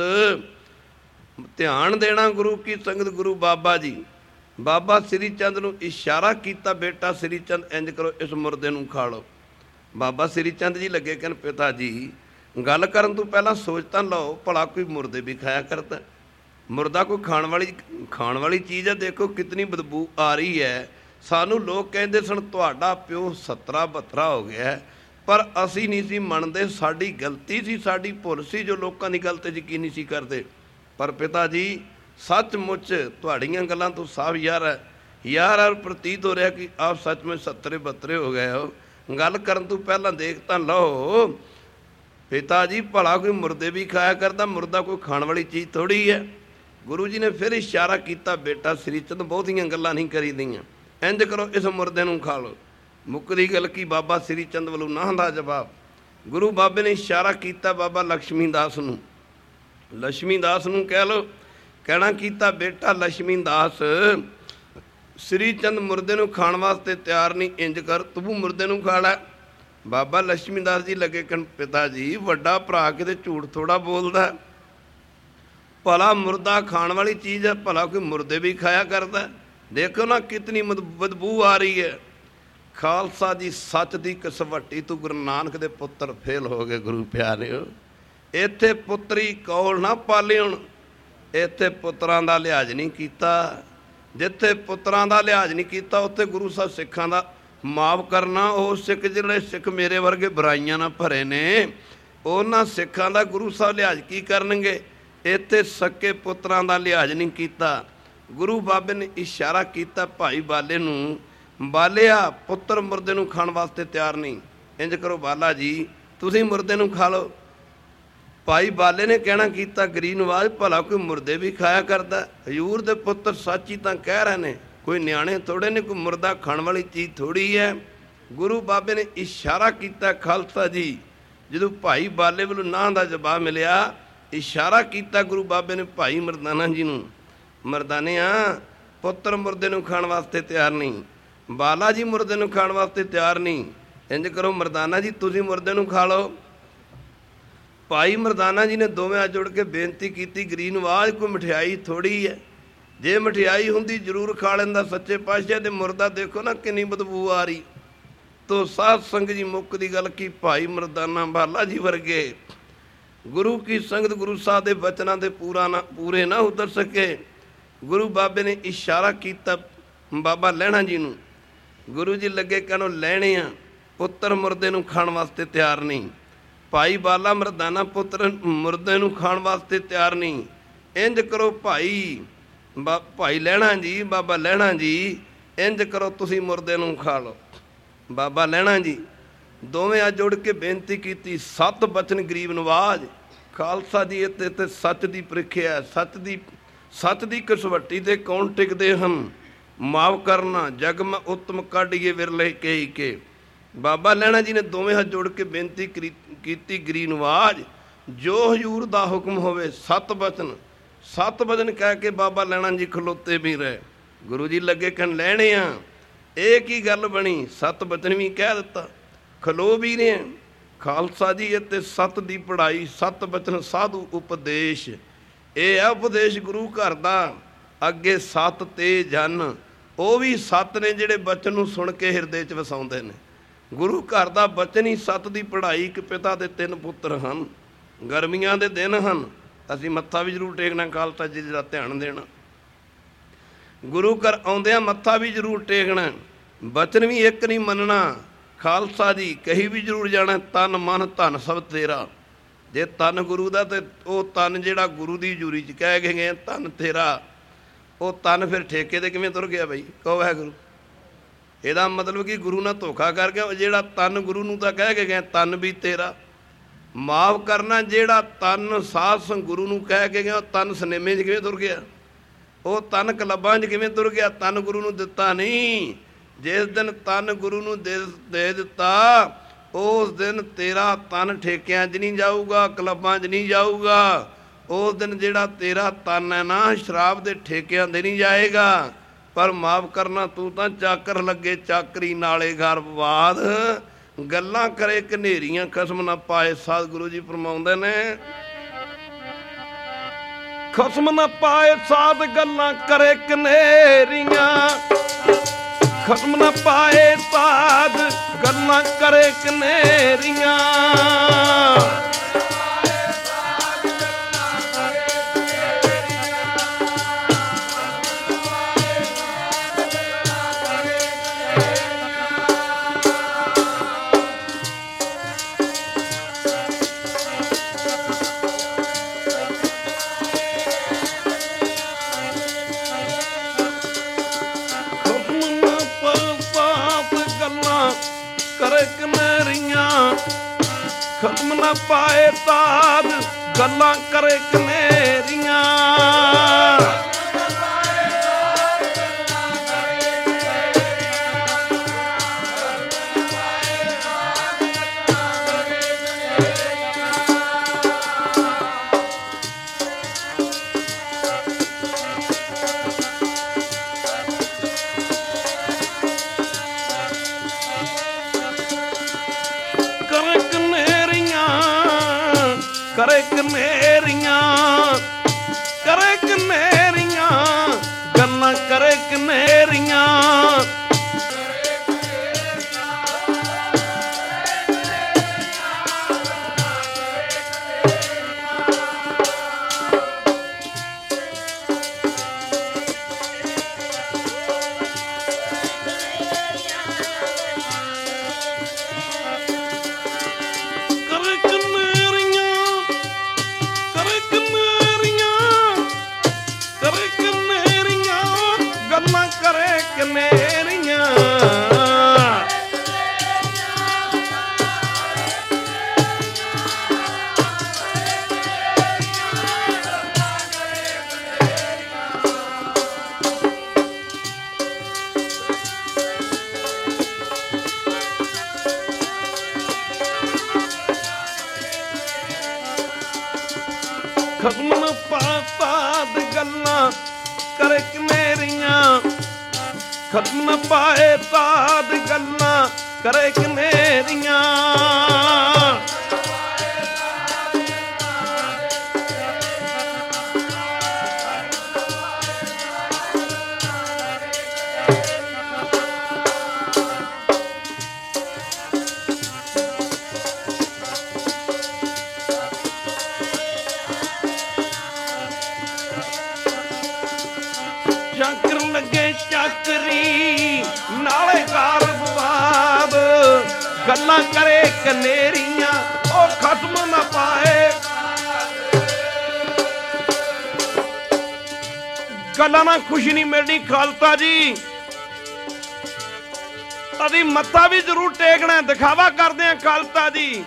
Speaker 1: ਧਿਆਨ ਦੇਣਾ ਗੁਰੂ ਕੀ ਸੰਗਤ। ਗੁਰੂ ਬਾਬਾ ਜੀ ਬਾਬਾ ਸ੍ਰੀ ਚੰਦ ਨੂੰ ਇਸ਼ਾਰਾ ਕੀਤਾ, ਬੇਟਾ ਸ੍ਰੀ ਚੰਦ ਇੰਜ ਕਰੋ, ਇਸ ਮੁਰਦੇ ਨੂੰ ਖਾ ਲਓ। ਬਾਬਾ ਸ੍ਰੀ ਚੰਦ ਜੀ ਲੱਗੇ ਕਹਿਣ, ਪਿਤਾ ਜੀ ਗੱਲ ਕਰਨ ਤੋਂ ਪਹਿਲਾਂ ਸੋਚ ਤਾਂ ਲਓ, ਭਲਾ ਕੋਈ ਮੁਰਦੇ ਵੀ ਖਾਇਆ ਕਰਦਾ? ਮੁਰਦਾ ਕੋਈ ਖਾਣ ਵਾਲੀ ਖਾਣ ਵਾਲੀ ਚੀਜ਼ ਹੈ। ਦੇਖੋ ਕਿਤਨੀ ਬਦਬੂ ਆ ਰਹੀ ਹੈ। ਸਾਨੂੰ ਲੋਕ ਕਹਿੰਦੇ ਸਨ ਤੁਹਾਡਾ ਪਿਓ ਸੱਤਰਾ ਬਹੱਤਰਾ ਹੋ ਗਿਆ, ਪਰ ਅਸੀਂ ਨਹੀਂ ਸੀ ਮੰਨਦੇ। ਸਾਡੀ ਗਲਤੀ ਸੀ, ਸਾਡੀ ਭੁੱਲ ਸੀ ਜੋ ਲੋਕਾਂ ਦੀ ਗੱਲ 'ਤੇ ਯਕੀਨ ਨਹੀਂ ਸੀ ਕਰਦੇ। ਪਰ ਪਿਤਾ ਜੀ ਸੱਚਮੁੱਚ ਤੁਹਾਡੀਆਂ ਗੱਲਾਂ ਤੋਂ ਸਾਫ਼ ਯਾਰ ਹੈ ਯਾਰ ਔਰ ਪ੍ਰਤੀਤ ਹੋ ਰਿਹਾ ਕਿ ਆਪ ਸੱਚ ਵਿੱਚ ਸੱਤਰੇ ਬਹੱਤਰੇ ਹੋ ਗਏ ਹੋ। ਗੱਲ ਕਰਨ ਤੋਂ ਪਹਿਲਾਂ ਦੇਖ ਤਾਂ ਲਓ ਪਿਤਾ ਜੀ, ਭਲਾ ਕੋਈ ਮੁਰਦੇ ਵੀ ਖਾਇਆ ਕਰਦਾ? ਮੁਰਦਾ ਕੋਈ ਖਾਣ ਵਾਲੀ ਚੀਜ਼ ਥੋੜ੍ਹੀ ਹੈ। ਗੁਰੂ ਜੀ ਨੇ ਫਿਰ ਇਸ਼ਾਰਾ ਕੀਤਾ, ਬੇਟਾ ਸ੍ਰੀ ਚੰਦ ਬਹੁਤੀਆਂ ਗੱਲਾਂ ਨਹੀਂ ਕਰੀਦੀਆਂ, ਇੰਜ ਕਰੋ, ਇਸ ਮੁਰਦੇ ਨੂੰ ਖਾ ਲਓ। ਮੁੱਕਦੀ ਗੱਲ ਕੀ? ਬਾਬਾ ਸ੍ਰੀ ਚੰਦ ਵੱਲੋਂ ਨਾ ਦਾ ਜਵਾਬ। ਗੁਰੂ ਬਾਬੇ ਨੇ ਇਸ਼ਾਰਾ ਕੀਤਾ ਬਾਬਾ ਲక్ష్ਮੀ ਦਾਸ ਨੂੰ, ਲక్ష్ਮੀ ਦਾਸ ਨੂੰ ਕਹਿ ਲਓ। ਕਹਿਣਾ ਕੀਤਾ, ਬੇਟਾ ਲక్ష్ਮੀ ਦਾਸ ਸ੍ਰੀ ਚੰਦ ਮੁਰਦੇ ਨੂੰ ਖਾਣ ਵਾਸਤੇ ਤਿਆਰ ਨਹੀਂ, ਇੰਜ ਕਰ ਤੂੰ ਮੁਰਦੇ ਨੂੰ ਖਾ ਲੈ। ਬਾਬਾ ਲక్ష్ਮੀ ਦਾਸ ਜੀ ਲੱਗੇ ਕਹਿਣ, ਪਿਤਾ ਜੀ ਵੱਡਾ ਭਰਾ ਕਿਤੇ ਝੂਠ ਥੋੜ੍ਹਾ ਬੋਲਦਾ। ਭਲਾ ਮੁਰਦਾ ਖਾਣ ਵਾਲੀ ਚੀਜ਼ ਹੈ, ਭਲਾ ਕੋਈ ਮੁਰਦੇ ਵੀ ਖਾਇਆ ਕਰਦਾ? ਦੇਖੋ ਨਾ ਕਿਤਨੀ ਬਦਬੂ ਆ ਰਹੀ ਹੈ। ਖਾਲਸਾ ਜੀ ਸੱਚ ਦੀ ਕਸਵੱਟੀ ਤੋਂ ਗੁਰੂ ਨਾਨਕ ਦੇ ਪੁੱਤਰ ਫੇਲ ਹੋ ਗਏ। ਗੁਰੂ ਪਿਆਰਿਓ, ਇੱਥੇ ਪੁੱਤਰੀ ਕੌਲ ਨਾ ਪਾਲਿਉਣ, ਇੱਥੇ ਪੁੱਤਰਾਂ ਦਾ ਲਿਹਾਜ਼ ਨਹੀਂ ਕੀਤਾ। ਜਿੱਥੇ ਪੁੱਤਰਾਂ ਦਾ ਲਿਹਾਜ਼ ਨਹੀਂ ਕੀਤਾ ਉੱਥੇ ਗੁਰੂ ਸਾਹਿਬ ਸਿੱਖਾਂ ਦਾ ਮਾਫ ਕਰਨਾ। ਉਹ ਸਿੱਖ ਜਿਹੜੇ ਸਿੱਖ ਮੇਰੇ ਵਰਗੇ ਬੁਰਾਈਆਂ ਨਾਲ ਭਰੇ ਨੇ, ਉਹਨਾਂ ਸਿੱਖਾਂ ਦਾ ਗੁਰੂ ਸਾਹਿਬ ਲਿਹਾਜ਼ ਕੀ ਕਰਨਗੇ? ਇੱਥੇ ਸੱਕੇ ਪੁੱਤਰਾਂ ਦਾ ਲਿਹਾਜ਼ ਨਹੀਂ ਕੀਤਾ। ਗੁਰੂ ਬਾਬੇ ਨੇ ਇਸ਼ਾਰਾ ਕੀਤਾ ਭਾਈ ਬਾਲੇ ਨੂੰ, ਬਾਲਿਆ ਪੁੱਤਰ ਮੁਰਦੇ ਨੂੰ ਖਾਣ ਵਾਸਤੇ ਤਿਆਰ ਨਹੀਂ, ਇੰਜ ਕਰੋ ਬਾਲਾ ਜੀ ਤੁਸੀਂ ਮੁਰਦੇ ਨੂੰ ਖਾ ਲਓ। ਭਾਈ ਬਾਲੇ ਨੇ ਕਹਿਣਾ ਕੀਤਾ, ਗਰੀਬ ਨਵਾਜ਼ ਭਲਾ ਕੋਈ ਮੁਰਦੇ ਵੀ ਖਾਇਆ ਕਰਦਾ? ਹਜ਼ੂਰ ਦੇ ਪੁੱਤਰ ਸੱਚ ਹੀ ਤਾਂ ਕਹਿ ਰਹੇ ਨੇ, ਕੋਈ ਨਿਆਣੇ ਥੋੜ੍ਹੇ ਨੇ, ਕੋਈ ਮੁਰਦਾ ਖਾਣ ਵਾਲੀ ਚੀਜ਼ ਥੋੜ੍ਹੀ ਹੈ। ਗੁਰੂ ਬਾਬੇ ਨੇ ਇਸ਼ਾਰਾ ਕੀਤਾ। ਖਾਲਸਾ ਜੀ ਜਦੋਂ ਭਾਈ ਬਾਲੇ ਵੱਲੋਂ ਨਾ ਦਾ ਜਵਾਬ ਮਿਲਿਆ, ਇਸ਼ਾਰਾ ਕੀਤਾ ਗੁਰੂ ਬਾਬੇ ਨੇ ਭਾਈ ਮਰਦਾਨਾ ਜੀ ਨੂੰ, ਮਰਦਾਨਿਆਂ ਪੁੱਤਰ ਮੁਰਦੇ ਨੂੰ ਖਾਣ ਵਾਸਤੇ ਤਿਆਰ ਨਹੀਂ, ਬਾਲਾ ਜੀ ਮੁਰਦੇ ਨੂੰ ਖਾਣ ਵਾਸਤੇ ਤਿਆਰ ਨਹੀਂ, ਇੰਜ ਕਰੋ ਮਰਦਾਨਾ ਜੀ ਤੁਸੀਂ ਮੁਰਦੇ ਨੂੰ ਖਾ ਲਓ। ਭਾਈ ਮਰਦਾਨਾ ਜੀ ਨੇ ਦੋਵੇਂ ਹੱਥ ਜੋੜ ਕੇ ਬੇਨਤੀ ਕੀਤੀ, ਗਰੀਬ ਨਵਾਜ਼ ਕੋਈ ਮਠਿਆਈ ਥੋੜ੍ਹੀ ਹੈ, ਜੇ ਮਠਿਆਈ ਹੁੰਦੀ ਜ਼ਰੂਰ ਖਾ ਲੈਂਦਾ ਸੱਚੇ ਪਾਤਸ਼ਾਹ। ਦੇ ਮੁਰਦਾ ਦੇਖੋ ਨਾ ਕਿੰਨੀ ਬਦਬੂ ਆ ਰਹੀ। ਤੋ ਸਾਧ ਸੰਗਤ ਜੀ ਮੁੱਕ ਦੀ ਗੱਲ ਕੀ, ਭਾਈ ਮਰਦਾਨਾ ਬਾਲਾ ਜੀ ਵਰਗੇ ਗੁਰੂ ਕੀ ਸੰਗਤ ਗੁਰੂ ਸਾਹਿਬ ਦੇ ਬਚਨਾਂ ਦੇ ਪੂਰਾ ਨਾ ਪੂਰੇ ਨਾ ਉਤਰ ਸਕੇ। ਗੁਰੂ ਬਾਬੇ ਨੇ ਇਸ਼ਾਰਾ ਕੀਤਾ ਬਾਬਾ ਲਹਿਣਾ ਜੀ ਨੂੰ। ਗੁਰੂ ਜੀ ਲੱਗੇ ਕਹਿਣੋਂ ਲੈਣੇ ਆ, ਪੁੱਤਰ ਮੁਰਦੇ ਨੂੰ ਖਾਣ ਵਾਸਤੇ ਤਿਆਰ ਨਹੀਂ। ਭਾਈ ਬਾਲਾ ਮਰਦਾਨਾ ਪੁੱਤਰ ਮੁਰਦੇ ਨੂੰ ਖਾਣ ਵਾਸਤੇ ਤਿਆਰ ਨਹੀਂ। ਇੰਝ ਕਰੋ ਭਾਈ ਬਾ ਭਾਈ ਲਹਿਣਾ ਜੀ, ਬਾਬਾ ਲਹਿਣਾ ਜੀ, ਇੰਝ ਕਰੋ ਤੁਸੀਂ ਮੁਰਦੇ ਨੂੰ ਖਾ ਲਓ। ਬਾਬਾ ਲਹਿਣਾ ਜੀ ਦੋਵੇਂ ਹੱਥ ਜੋੜ ਕੇ ਬੇਨਤੀ ਕੀਤੀ, ਸੱਤ ਬਚਨ ਗਰੀਬ ਨਵਾਜ਼। ਖਾਲਸਾ ਜੀ ਇੱਥੇ ਤੇ ਸੱਚ ਦੀ ਪ੍ਰੀਖਿਆ, ਸੱਚ ਦੀ ਸੱਚ ਦੀ ਕਸਵੱਟੀ ਤੇ ਕੌਣ ਟਿਕਦੇ ਹਨ। ਮਾਫ ਕਰਨਾ ਜਗ ਮੈਂ ਉੱਤਮ ਕੱਢੀਏ ਵਿਰਲੇ ਕਹੀ ਕੇ। ਬਾਬਾ ਲਹਿਣਾ ਜੀ ਨੇ ਦੋਵੇਂ ਹੱਥ ਜੋੜ ਕੇ ਬੇਨਤੀ ਕੀਤੀ, ਗਰੀਬ ਨਵਾਜ਼ ਜੋ ਹਜ਼ੂਰ ਦਾ ਹੁਕਮ ਹੋਵੇ। ਸੱਤ ਬਚਨ ਸੱਤ ਬਚਨ ਕਹਿ ਕੇ ਬਾਬਾ ਲਹਿਣਾ ਜੀ ਖਲੋਤੇ ਵੀ ਰਹੇ। ਗੁਰੂ ਜੀ ਲੱਗੇ ਕਹਿਣ ਲੈਣੇ ਆ, ਇਹ ਕੀ ਗੱਲ ਬਣੀ? ਸੱਤ ਬਚਨ ਵੀ ਕਹਿ ਦਿੱਤਾ, ਖਲੋ ਵੀ ਰਹੇ। ਖਾਲਸਾ ਜੀ ਇੱਥੇ ਸੱਤ ਦੀ ਪੜ੍ਹਾਈ, ਸੱਤ ਬਚਨ ਸਾਧੂ ਉਪਦੇਸ਼। ਇਹ ਹੈ ਉਪਦੇਸ਼ ਗੁਰੂ ਘਰ ਦਾ। ਅੱਗੇ ਸੱਤ ਤੇ ਜਨ, ਉਹ ਵੀ ਸੱਤ ਨੇ ਜਿਹੜੇ ਬਚਨ ਨੂੰ ਸੁਣ ਕੇ ਹਿਰਦੇ 'ਚ ਵਸਾਉਂਦੇ ਨੇ। ਗੁਰੂ ਘਰ ਦਾ ਬਚਨ ਹੀ ਸੱਤ ਦੀ ਪੜ੍ਹਾਈ। ਇੱਕ ਪਿਤਾ ਦੇ ਤਿੰਨ ਪੁੱਤਰ ਹਨ, ਗਰਮੀਆਂ ਦੇ ਦਿਨ ਹਨ, ਅਸੀਂ ਮੱਥਾ ਵੀ ਜ਼ਰੂਰ ਟੇਕਣਾ, ਖਾਲਸਾ ਜੀ ਦਾ ਧਿਆਨ ਦੇਣਾ। ਗੁਰੂ ਘਰ ਆਉਂਦਿਆਂ ਮੱਥਾ ਵੀ ਜ਼ਰੂਰ ਟੇਕਣਾ, ਬਚਨ ਵੀ ਇੱਕ ਨਹੀਂ ਮੰਨਣਾ। ਖਾਲਸਾ ਜੀ ਕਹੀ ਵੀ ਜ਼ਰੂਰ ਜਾਣਾ, ਤਨ ਮਨ ਧਨ ਸਭ ਤੇਰਾ। ਜੇ ਤਨ ਗੁਰੂ ਦਾ ਤੇ ਉਹ ਤਨ ਜਿਹੜਾ ਗੁਰੂ ਦੀ ਹਜ਼ੂਰੀ 'ਚ ਕਹਿ ਕੇ ਗਏ ਤਨ ਤੇਰਾ, ਉਹ ਤਨ ਫਿਰ ਠੇਕੇ 'ਤੇ ਕਿਵੇਂ ਤੁਰ ਗਿਆ ਬਈ? ਕਹੋ ਵਾਹਿਗੁਰੂ। ਇਹਦਾ ਮਤਲਬ ਕਿ ਗੁਰੂ ਨਾਲ ਧੋਖਾ ਕਰ ਗਿਆ। ਜਿਹੜਾ ਤਨ ਗੁਰੂ ਨੂੰ ਤਾਂ ਕਹਿ ਕੇ ਗਏ ਤਨ ਵੀ ਤੇਰਾ। ਮਾਫ ਕਰਨਾ, ਜਿਹੜਾ ਤਨ ਸਾਧ ਸੰਗ ਗੁਰੂ ਨੂੰ ਕਹਿ ਕੇ ਗਿਆ ਉਹ ਤਨ ਸਿਨੇਮੇ 'ਚ ਕਿਵੇਂ ਤੁਰ ਗਿਆ? ਉਹ ਤਨ ਕਲੱਬਾਂ 'ਚ ਕਿਵੇਂ ਤੁਰ ਗਿਆ? ਤਨ ਗੁਰੂ ਨੂੰ ਦਿੱਤਾ ਨਹੀਂ। ਜਿਸ ਦਿਨ ਤਨ ਗੁਰੂ ਨੂੰ ਦੇ ਦੇ ਦਿੱਤਾ ਉਸ ਦਿਨ ਤੇਰਾ ਤਨ ਠੇਕਿਆਂ 'ਚ ਨਹੀਂ ਜਾਊਗਾ, ਕਲੱਬਾਂ 'ਚ ਨਹੀਂ ਜਾਊਗਾ। ਉਸ ਦਿਨ ਜਿਹੜਾ ਤੇਰਾ ਤਨ ਹੈ ਨਾ ਸ਼ਰਾਬ ਦੇ ਠੇਕਿਆਂ 'ਤੇ ਨਹੀਂ ਜਾਏਗਾ। ਪਰ ਮਾਫ ਕਰਨਾ, ਤੂੰ ਤਾਂ ਚਾਕਰ ਲੱਗੇ ਚਾਕਰੀ ਨਾਲੇ ਘਰ ਬਾਦ ਗੱਲਾਂ ਕਰੇ ਘਨੇਰੀਆਂ ਖਸਮ ਨਾ ਪਾਏ। ਸਤਿਗੁਰੂ ਜੀ ਫਰਮਾਉਂਦੇ ਨੇ, ਖਸਮ ਨਾ ਪਾਏ ਸਾਧ ਗੱਲਾਂ ਕਰੇ ਘਨੇਰੀਆਂ। ਖਸਮ ਨਾ ਪਾਏ ਸਾਧ ਗੱਲਾਂ ਕਰੇ ਘਨੇਰੀਆਂ। ਖਸਮ ਨਾ ਪਾਏ ਸਾਧ ਗੱਲਾਂ ਕਰੇ ਘਨੇਰੀਆਂ। ਕਰੇ ਘਨੇਰੀਆਂ, ਕਰੇ ਘਨੇਰੀਆਂ, ਗੱਲਾਂ ਕਰੇ ਘਨੇਰੀਆਂ। ਖਸਮ ਪਾਸਾਦ ਗੱਲਾਂ ਕਰੇ ਘਨੇਰੀਆਂ। ਖਸਮ ਪਾਏ ਸਾਧ ਗੱਲਾਂ ਕਰੇ ਘਨੇਰੀਆਂ। ਗੱਲਾਂ ਕਰੇ ਕਨੇਰੀਆਂ ਉਹ ਖਸਮ ਨਾ ਪਾਏ। ਗੱਲਾਂ ਨਾਲ ਖੁਸ਼ੀ ਨਹੀਂ ਮਿਲਣੀ ਖਾਲਸਾ ਜੀ। ਅਸੀਂ ਮੱਥਾ ਵੀ ਜ਼ਰੂਰ ਟੇਕਣਾ, ਦਿਖਾਵਾ ਕਰਦੇ ਆ ਖਾਲਸਾ ਜੀ।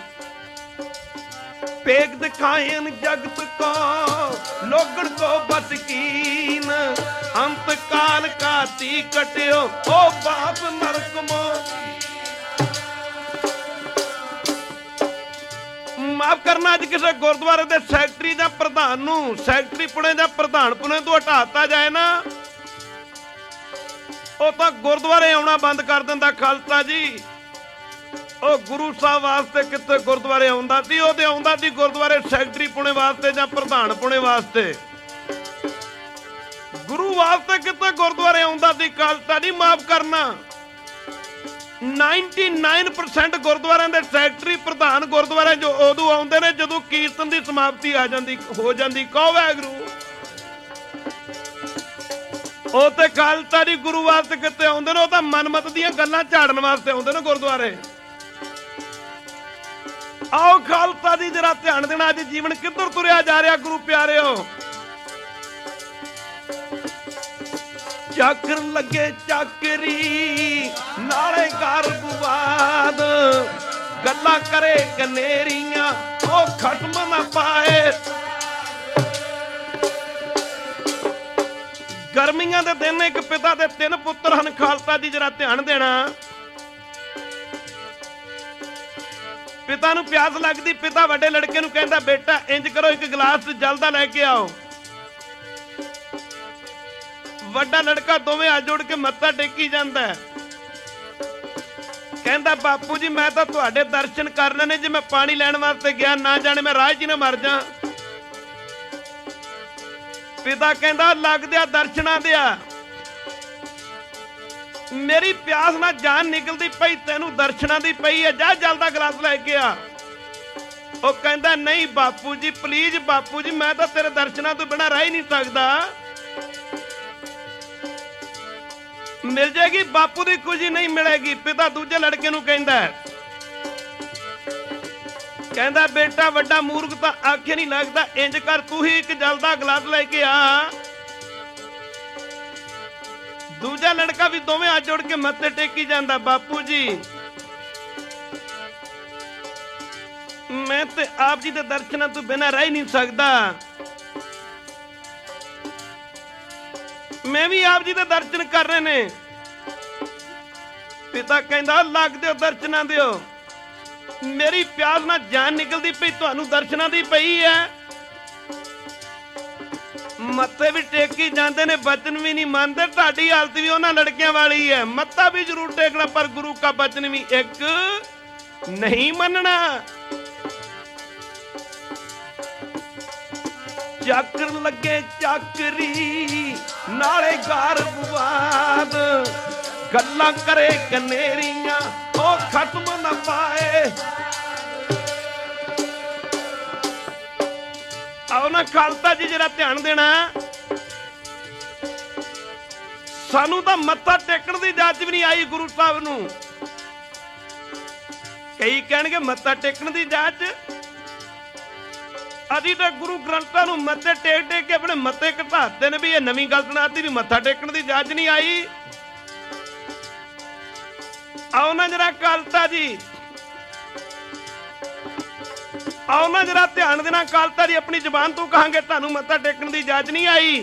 Speaker 1: पेग दिखायन जगत को लोगन को बस कीन, अंत काल का ती कटियो ओ बाप नरक मो। माफ करना, अज किसी गुरुद्वारे दे सैकटरी या प्रधान नूं सैकटरी पुणे या प्रधान पुणे तो हटाता जाए ना, वो तो गुरुद्वारे आउणा बंद कर दिंदा खालसा जी। ਉਹ ਗੁਰੂ ਸਾਹਿਬ ਵਾਸਤੇ ਕਿਤੇ ਗੁਰਦੁਆਰੇ ਆਉਂਦਾ ਸੀ, ਉਹਦੇ ਆਉਂਦਾ ਸੀ ਗੁਰਦੁਆਰੇ ਸੈਕਟਰੀ ਪੁਣੇ ਵਾਸਤੇ ਜਾਂ ਪ੍ਰਧਾਨ ਪੁਣੇ ਵਾਸਤੇ, ਗੁਰੂ ਵਾਸਤੇ ਕਿਤੇ ਗੁਰਦੁਆਰੇ ਆਉਂਦਾ ਸੀ ਖਾਲਸਾ ਜੀ। ਮਾਫ ਕਰਨਾ, ਨਿन्यानवे परसेंट ਗੁਰਦੁਆਰਿਆਂ ਦੇ ਸੈਕਟਰੀ ਪ੍ਰਧਾਨ ਗੁਰਦੁਆਰੇ ਜੋ ਉਦੋਂ ਆਉਂਦੇ ਨੇ ਜਦੋਂ ਕੀਰਤਨ ਦੀ ਸਮਾਪਤੀ ਆ ਜਾਂਦੀ ਹੋ ਜਾਂਦੀ। ਕਹੋ ਵਾਹਿਗੁਰੂ। ਉਹ ਤੇ ਖਾਲਸਾ ਜੀ ਗੁਰੂ ਵਾਸਤੇ ਕਿਤੇ ਆਉਂਦੇ ਨੇ, ਉਹ ਤਾਂ ਮਨਮਤ ਦੀਆਂ ਗੱਲਾਂ ਝਾੜਨ ਵਾਸਤੇ ਆਉਂਦੇ ਨੇ ਗੁਰਦੁਆਰੇ। आओ खालसा जी जरा ध्यान देना, अज जीवन किधर तुरिया जा रहा गुरु प्यारिओ। चाकर लगे चाकरी नाले घर बुवाद, गल्लां करे कनेरियां ओ खत्म ना पाए। गर्मियां दे दिन एक पिता दे तीन पुत्र हन खालसा जी, जरा ध्यान देना। पिता नूं प्यास लगदी, पिता वड्डे लड़के नूं कहंदा बेटा इंज करो एक गिलास जल दा लैके आओ। वड्डा लड़का दोवें हत्थ जोड़ के मत्था टेकी जांदा है, कहंदा बापू जी मैं तां तुहाडे दर्शन करने ने, जे मैं पानी लैण वास्ते गया ना जाने मैं राह च ना मर जा। पिता कहंदा लगदिया दर्शनां दिया मेरी प्यास ना जान निकलती पई, तेनू दर्शनां दी पई है, जा जल दा गिलास लैके आ। वो कहंदा नहीं बापू जी प्लीज बापू जी मैं तो तेरे दर्शनां तो बिना रह ही नहीं सकदा। मिल जाएगी बापू दी खुशी नहीं मिलेगी। पिता दूजे लड़के नूं कहंदा कहंदा बेटा वड्डा मूर्ख तां आखे नहीं लगदा, इंज कर तू ही एक जल दा गिलास लैके आ। दूजा लड़का भी दोवें हाथ जोड़ के मत्थे टेकी जांदा, बापू जी मैं ते आप जी दे दर्शनां तो बिना रह ही नहीं सकदा, मैं भी आप जी दे दर्शन कर रहे ने। पिता कहंदा लग दिओ दर्शनां दिओ, मेरी प्यास ना जान निकलदी पई, तुहानू दर्शनां दी पई है। मत्थे भी टेकी जाते ने, बचन भी नहीं मानते। तुहाडी हालत भी उन्हां लड़कियां वाली है, मत्था भी जरूर टेकना पर गुरु का बचन भी एक नहीं मनना। चाकर लगे चाकरी नाले घर बुवाद, गल्लां करे कनेरियां ओ खत्म ना पाए। आओ ना खालसा जी जरा ध्यान देना, सानू तो मत्था टेकण दी इजाजत भी नहीं आई गुरु साहब नूं। कई कहणगे मत्था टेकण दी इजाजत, असीं तां गुरु ग्रंथां नूं मत्थे टेक टेक के अपने मत्थे घटाते ने, भी ये नवीं गल सुणाती भी मत्था टेकण दी इजाजत नहीं आई। आओ ना जरा खालसा जी, आओ ना जरा ध्यान देना खालसा जी, अपनी जुबान तो कहांगे तुहानू मत्था टेकण दी इजाजत नहीं आई।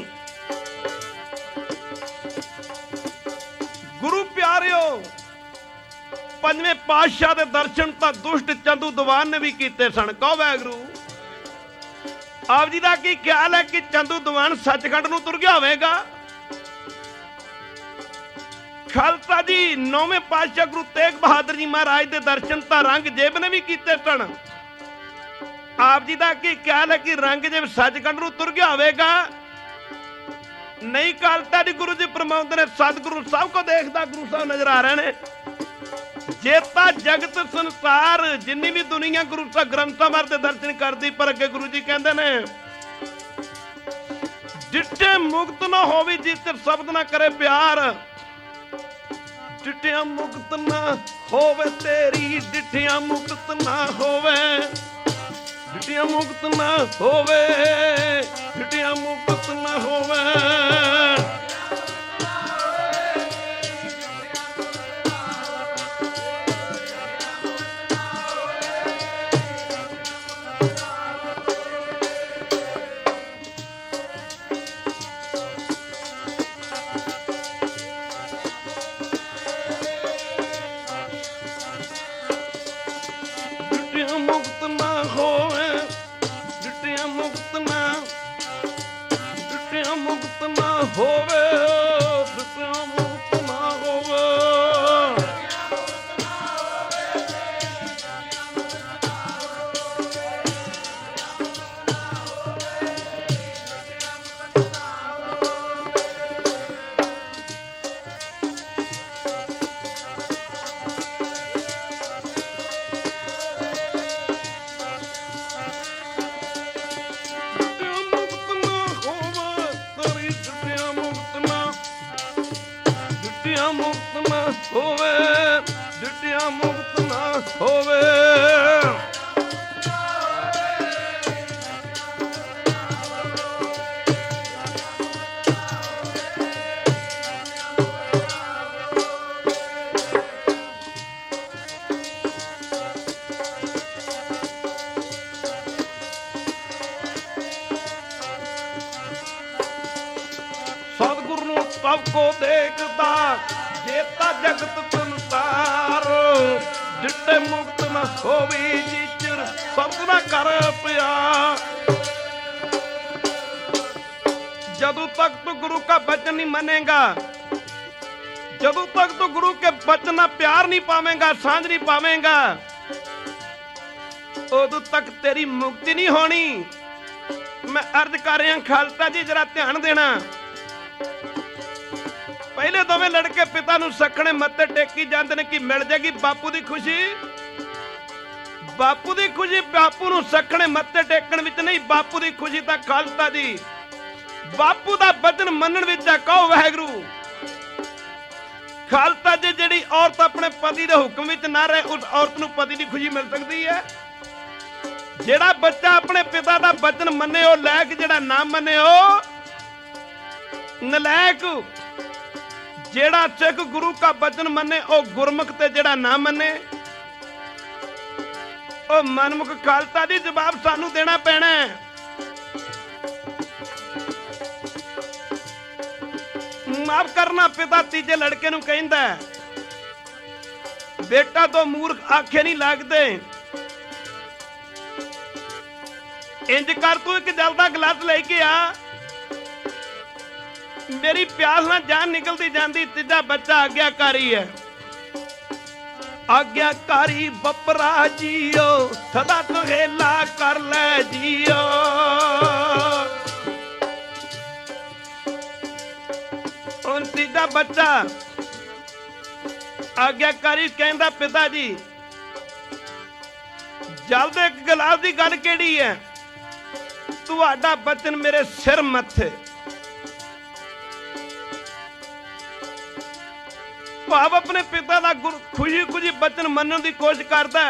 Speaker 1: गुरु प्यारिओ पंजवें पातशाह दे दर्शन तां दुष्ट चंदू दीवान ने भी कीते सन। कहो वाहिगुरू। आप जी दा की ख्याल है कि चंदू दीवान सचखंड नूं तुर गया होवेगा? खालसा जी नौवें पातशाह गुरु तेग बहादुर जी महाराज दे दर्शन तां रंगजेब ने भी कीते सन। आप जी का की ख्याल है कि रंगजेब सचखंड नूं तुर गया होवेगा? नहीं खालसा जी गुरु जी फरमाउंदे ने सतगुरु सब को देखदा गुरु साहब नजर आ रहे ने। जेता जगत संसार जिन्नी भी दुनिया गुरु साहब ग्रंथ साहब दे दर्शन करदी, पर अगे गुरु जी कहंदे ने जिथे मुक्त ना होवी जिथे शब्द ना करे प्यार, ਡਿਠਿਆ ਮੁਕਤ ਨਾ ਹੋਵੇ ਤੇਰੀ, ਡਿਠਿਆ ਮੁਕਤ ਨਾ ਹੋਵੇ, ਡਿਠਿਆ ਮੁਕਤ ਨਾ ਹੋਵੇ, ਡਿਠਿਆ ਮੁਕਤ ਨਾ ਹੋਵੇ। ਮੁਕਤ ਨਾ ਹੋਵੇ, ਡਿਠਿਆ ਮੁਕਤ ਨਾ, ਡਿਠਿਆ ਮੁਕਤ ਨਾ ਹੋਵੇ, ਡਿਠਿਆ ਮੁਕਤ ਨਾ ਹੋਵੇ। ਡਿਠਿਆ ਮੁਕਤ ਨਾ ਹੋਵੇ, ਡਿਠਿਆ ਮੁਕਤ ਨਾ ਹੋਵੇ। ਸਤਿਗੁਰ ਨੂੰ ਸਭ ਕੋ ਦੇਖਦਾ, ਜੇਤਾ ਜਗਤ ਸੰਸਾਰ, ਡਿਠੇ ਮੁਕਤ ਨਾ ਹੋਵੇ ਜੀਚਰ ਸਤਿ ਨਾ ਕਰ ਪਿਆ। ਜਦੋਂ ਤੱਕ ਤੂੰ ਗੁਰੂ ਕਾ ਬਚਨ ਨਹੀਂ ਮੰਨੇਗਾ, ਜਦੋਂ ਤੱਕ ਤੂੰ ਗੁਰੂ ਕੇ ਬਚਨ ਨਾਲ ਪਿਆਰ ਨਹੀਂ ਪਾਵੇਂਗਾ, ਸਾਂਝ ਨਹੀਂ ਪਾਵੇਂਗਾ, ਉਦੋਂ ਤੱਕ ਤੇਰੀ ਮੁਕਤੀ ਨਹੀਂ ਹੋਣੀ। ਮੈਂ ਅਰਜ਼ ਕਰ ਰਿਹਾ ਖਾਲਸਾ ਜੀ, ਜਰਾ ਧਿਆਨ ਦੇਣਾ। ਪਹਿਲੇ ਦੋਵੇਂ ਲੜਕੇ ਪਿਤਾ ਨੂੰ ਸੱਖਣੇ ਮੱਥੇ ਟੇਕੀ ਜਾਂਦੇ ਨੇ ਕਿ ਮਿਲ ਜਾਏਗੀ ਬਾਪੂ ਦੀ ਖੁਸ਼ੀ। ਬਾਪੂ ਦੀ ਖੁਸ਼ੀ ਬਾਪੂ ਨੂੰ ਸੱਖਣੇ ਮੱਥੇ ਟੇਕਣ ਵਿੱਚ ਨਹੀਂ, ਬਾਪੂ ਦੀ ਖੁਸ਼ੀ ਤਾਂ ਖਾਲਸਾ ਜੀ ਬਾਪੂ ਦਾ ਬਚਨ ਮੰਨਣ ਵਿੱਚ ਆ। ਕਹੋ ਵਾਹਿਗੁਰੂ। ਖਾਲਸਾ ਜੀ ਜਿਹੜੀ ਔਰਤ ਆਪਣੇ ਪਤੀ ਦੇ ਹੁਕਮ ਵਿੱਚ ਨਾ ਰਹੇ, ਉਸ ਔਰਤ ਨੂੰ ਪਤੀ ਦੀ ਖੁਸ਼ੀ ਮਿਲ ਸਕਦੀ ਹੈ। ਜਿਹੜਾ ਬੱਚਾ ਆਪਣੇ ਪਿਤਾ ਦਾ ਬਚਨ ਮੰਨੇ ਉਹ ਲਾਇਕ, ਜਿਹੜਾ ਨਾ ਮੰਨੇ ਉਹ ਨਲਾਇਕ। ਜਿਹੜਾ ਸਿੱਖ ਗੁਰੂ ਕਾ ਬਚਨ ਮੰਨੇ ਉਹ ਗੁਰਮੁਖ, ਤੇ ਜਿਹੜਾ ਨਾ ਮੰਨੇ ਉਹ ਮਨਮੁਖ। ਖਾਲਸਾ ਜੀ ਜਵਾਬ ਸਾਨੂੰ ਦੇਣਾ ਪੈਣਾ। ਮਾਫ ਕਰਨਾ ਪਿਤਾ ਤੀਜੇ ਲੜਕੇ ਨੂੰ ਕਹਿੰਦਾ, ਬੇਟਾ ਤੋਂ ਮੂਰਖ ਆਖੇ ਨਹੀਂ ਲੱਗਦੇ, ਇੰਜ ਕਰ ਤੂੰ ਇੱਕ ਜਲ ਦਾ ਗਲਾਸ ਲੈ ਕੇ ਆ, ਮੇਰੀ ਪਿਆਸ ਨਾਲ ਜਾਨ ਨਿਕਲਦੀ ਜਾਂਦੀ। ਤੀਜਾ ਬੱਚਾ ਆਗਿਆਕਾਰੀ ਹੈ। ਆਗਿਆਕਾਰੀ ਬੱਪਰਾ ਜੀਓ, ਸਦਾ ਸੁਹੇਲਾ ਕਰ ਲੈ ਜੀਓ। ਹੁਣ ਤੀਜਾ ਬੱਚਾ ਆਗਿਆਕਾਰੀ ਕਹਿੰਦਾ, ਪਿਤਾ ਜੀ ਜਲ ਦੇ ਇੱਕ ਗਲਾਸ ਦੀ ਗੱਲ ਕਿਹੜੀ ਹੈ? ਤੁਹਾਡਾ ਬਚਨ ਮੇਰੇ ਸਿਰ ਮੱਥੇ। ਭਾਵ ਆਪਣੇ ਪਿਤਾ ਦਾ ਖੁਸ਼ੀ ਖੁਸ਼ੀ ਬਚਨ ਮੰਨਣ ਦੀ ਕੋਸ਼ਿਸ਼ ਕਰਦਾ।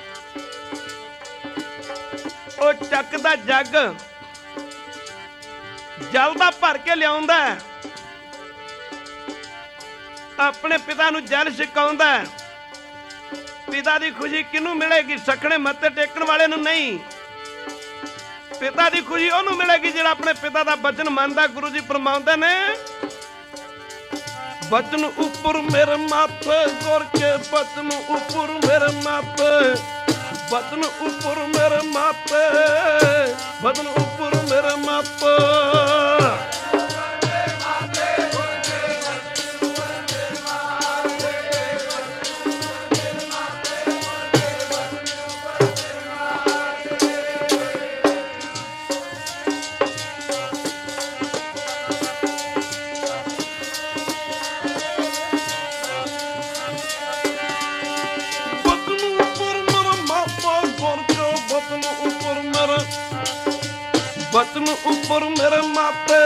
Speaker 1: ਉਹ ਚੱਕਦਾ ਜੱਗ ਜਲ ਦਾ ਭਰ ਕੇ ਲਿਆਉਂਦਾ, ਆਪਣੇ ਪਿਤਾ ਨੂੰ ਜਲ ਛਕਾਉਂਦਾ। ਪਿਤਾ ਦੀ ਖੁਸ਼ੀ ਕਿਹਨੂੰ ਮਿਲੇਗੀ? ਸੱਖਣੇ ਮੱਥੇ ਟੇਕਣ ਵਾਲੇ ਨੂੰ ਨਹੀਂ। ਪਿਤਾ ਦੀ ਖੁਸ਼ੀ ਉਹਨੂੰ ਮਿਲੇਗੀ ਜਿਹੜਾ ਆਪਣੇ ਪਿਤਾ ਦਾ ਬਚਨ ਮੰਨਦਾ। ਗੁਰੂ ਜੀ ਫਰਮਾਉਂਦੇ ਨੇ, ਬਚਨ ਉੱਪਰ ਮੇਰੇ ਮਾਪੇ ਗੁਰ ਕੇ, ਬਚਨ ਉੱਪਰ ਮੇਰੇ ਮਾਪੇ, ਬਚਨ ਉੱਪਰ ਮੇਰੇ ਮਾਪੇ, ਬਚਨ ਉੱਪਰ ਮੇਰੇ ਮਾਪੇ। ਬਚਨ ਉੱਪਰ ਮੇਰੇ ਮਾਪੇ,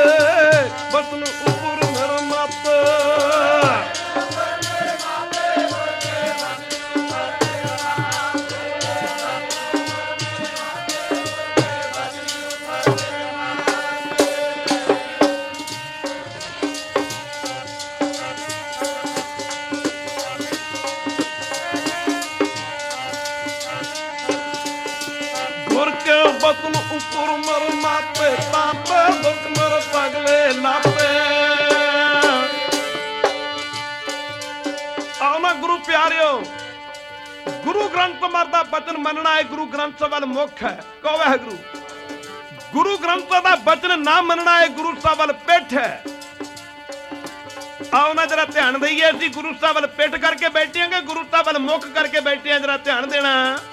Speaker 1: गुरु प्यारियो, गुरु ग्रंथ ਸਾਹਿਬ ਦਾ बचन मनना है गुरु ग्रंथ ਸਾਹਿਬ ਵੱਲ मुख है। कहो वाहिगुरू। गुरु ग्रंथ ਸਾਹਿਬ ਦਾ बचन ना मनना है गुरु ਸਾਹਿਬ ਵੱਲ पिठ है। आओ ना जरा ध्यान दईए, असं गुरु ਸਾਹਿਬ ਵੱਲ पिठ करके बैठे हैं, गुरु ਸਾਹਿਬ ਵੱਲ मुख करके बैठे हैं। जरा ध्यान देना।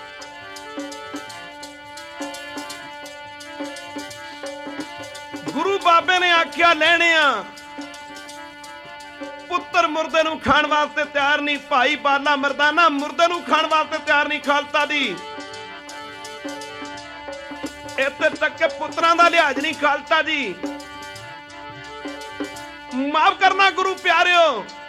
Speaker 1: गुरु बाबे ने आख्या लेने आ, पुत्र मुर्दे नूं खाण वास्ते तैयार नहीं। भाई बाला मरदाना मुर्दे नूं खाण वास्ते तैयार नहीं। खालसा दी इत्थे तक के पुत्रां दा लिहाज नहीं। खालसा जी माफ करना गुरु प्यारिओ,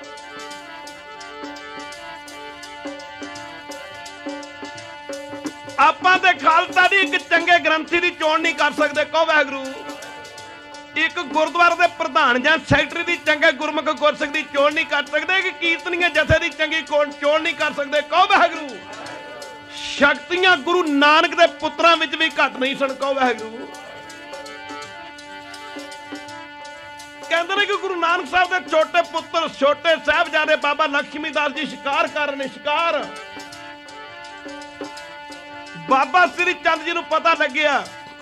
Speaker 1: आपां ते खालसा दी एक चंगे ग्रंथी दी चोण नहीं कर सकते। कहो वाहिगुरू। एक गुरुद्वारे के प्रधान या सैकटरी की चंगे गुरमुख गुरसिख की चोण नहीं कर सकते, कि कीर्तनीय जथे की चंगी चोण नहीं कर सकते। कहो वाहिगुरू। शक्तियां गुरु नानक के पुत्रां विच भी घट नहीं सन। कहो वाहिगुरू। कहते हैं कि गुरु नानक साहब के छोटे पुत्र छोटे साहिबजादे बाबा लक्ष्मी दास जी शिकार कर रहे। शिकार बाबा श्री चंद जी नूं पता लग्या,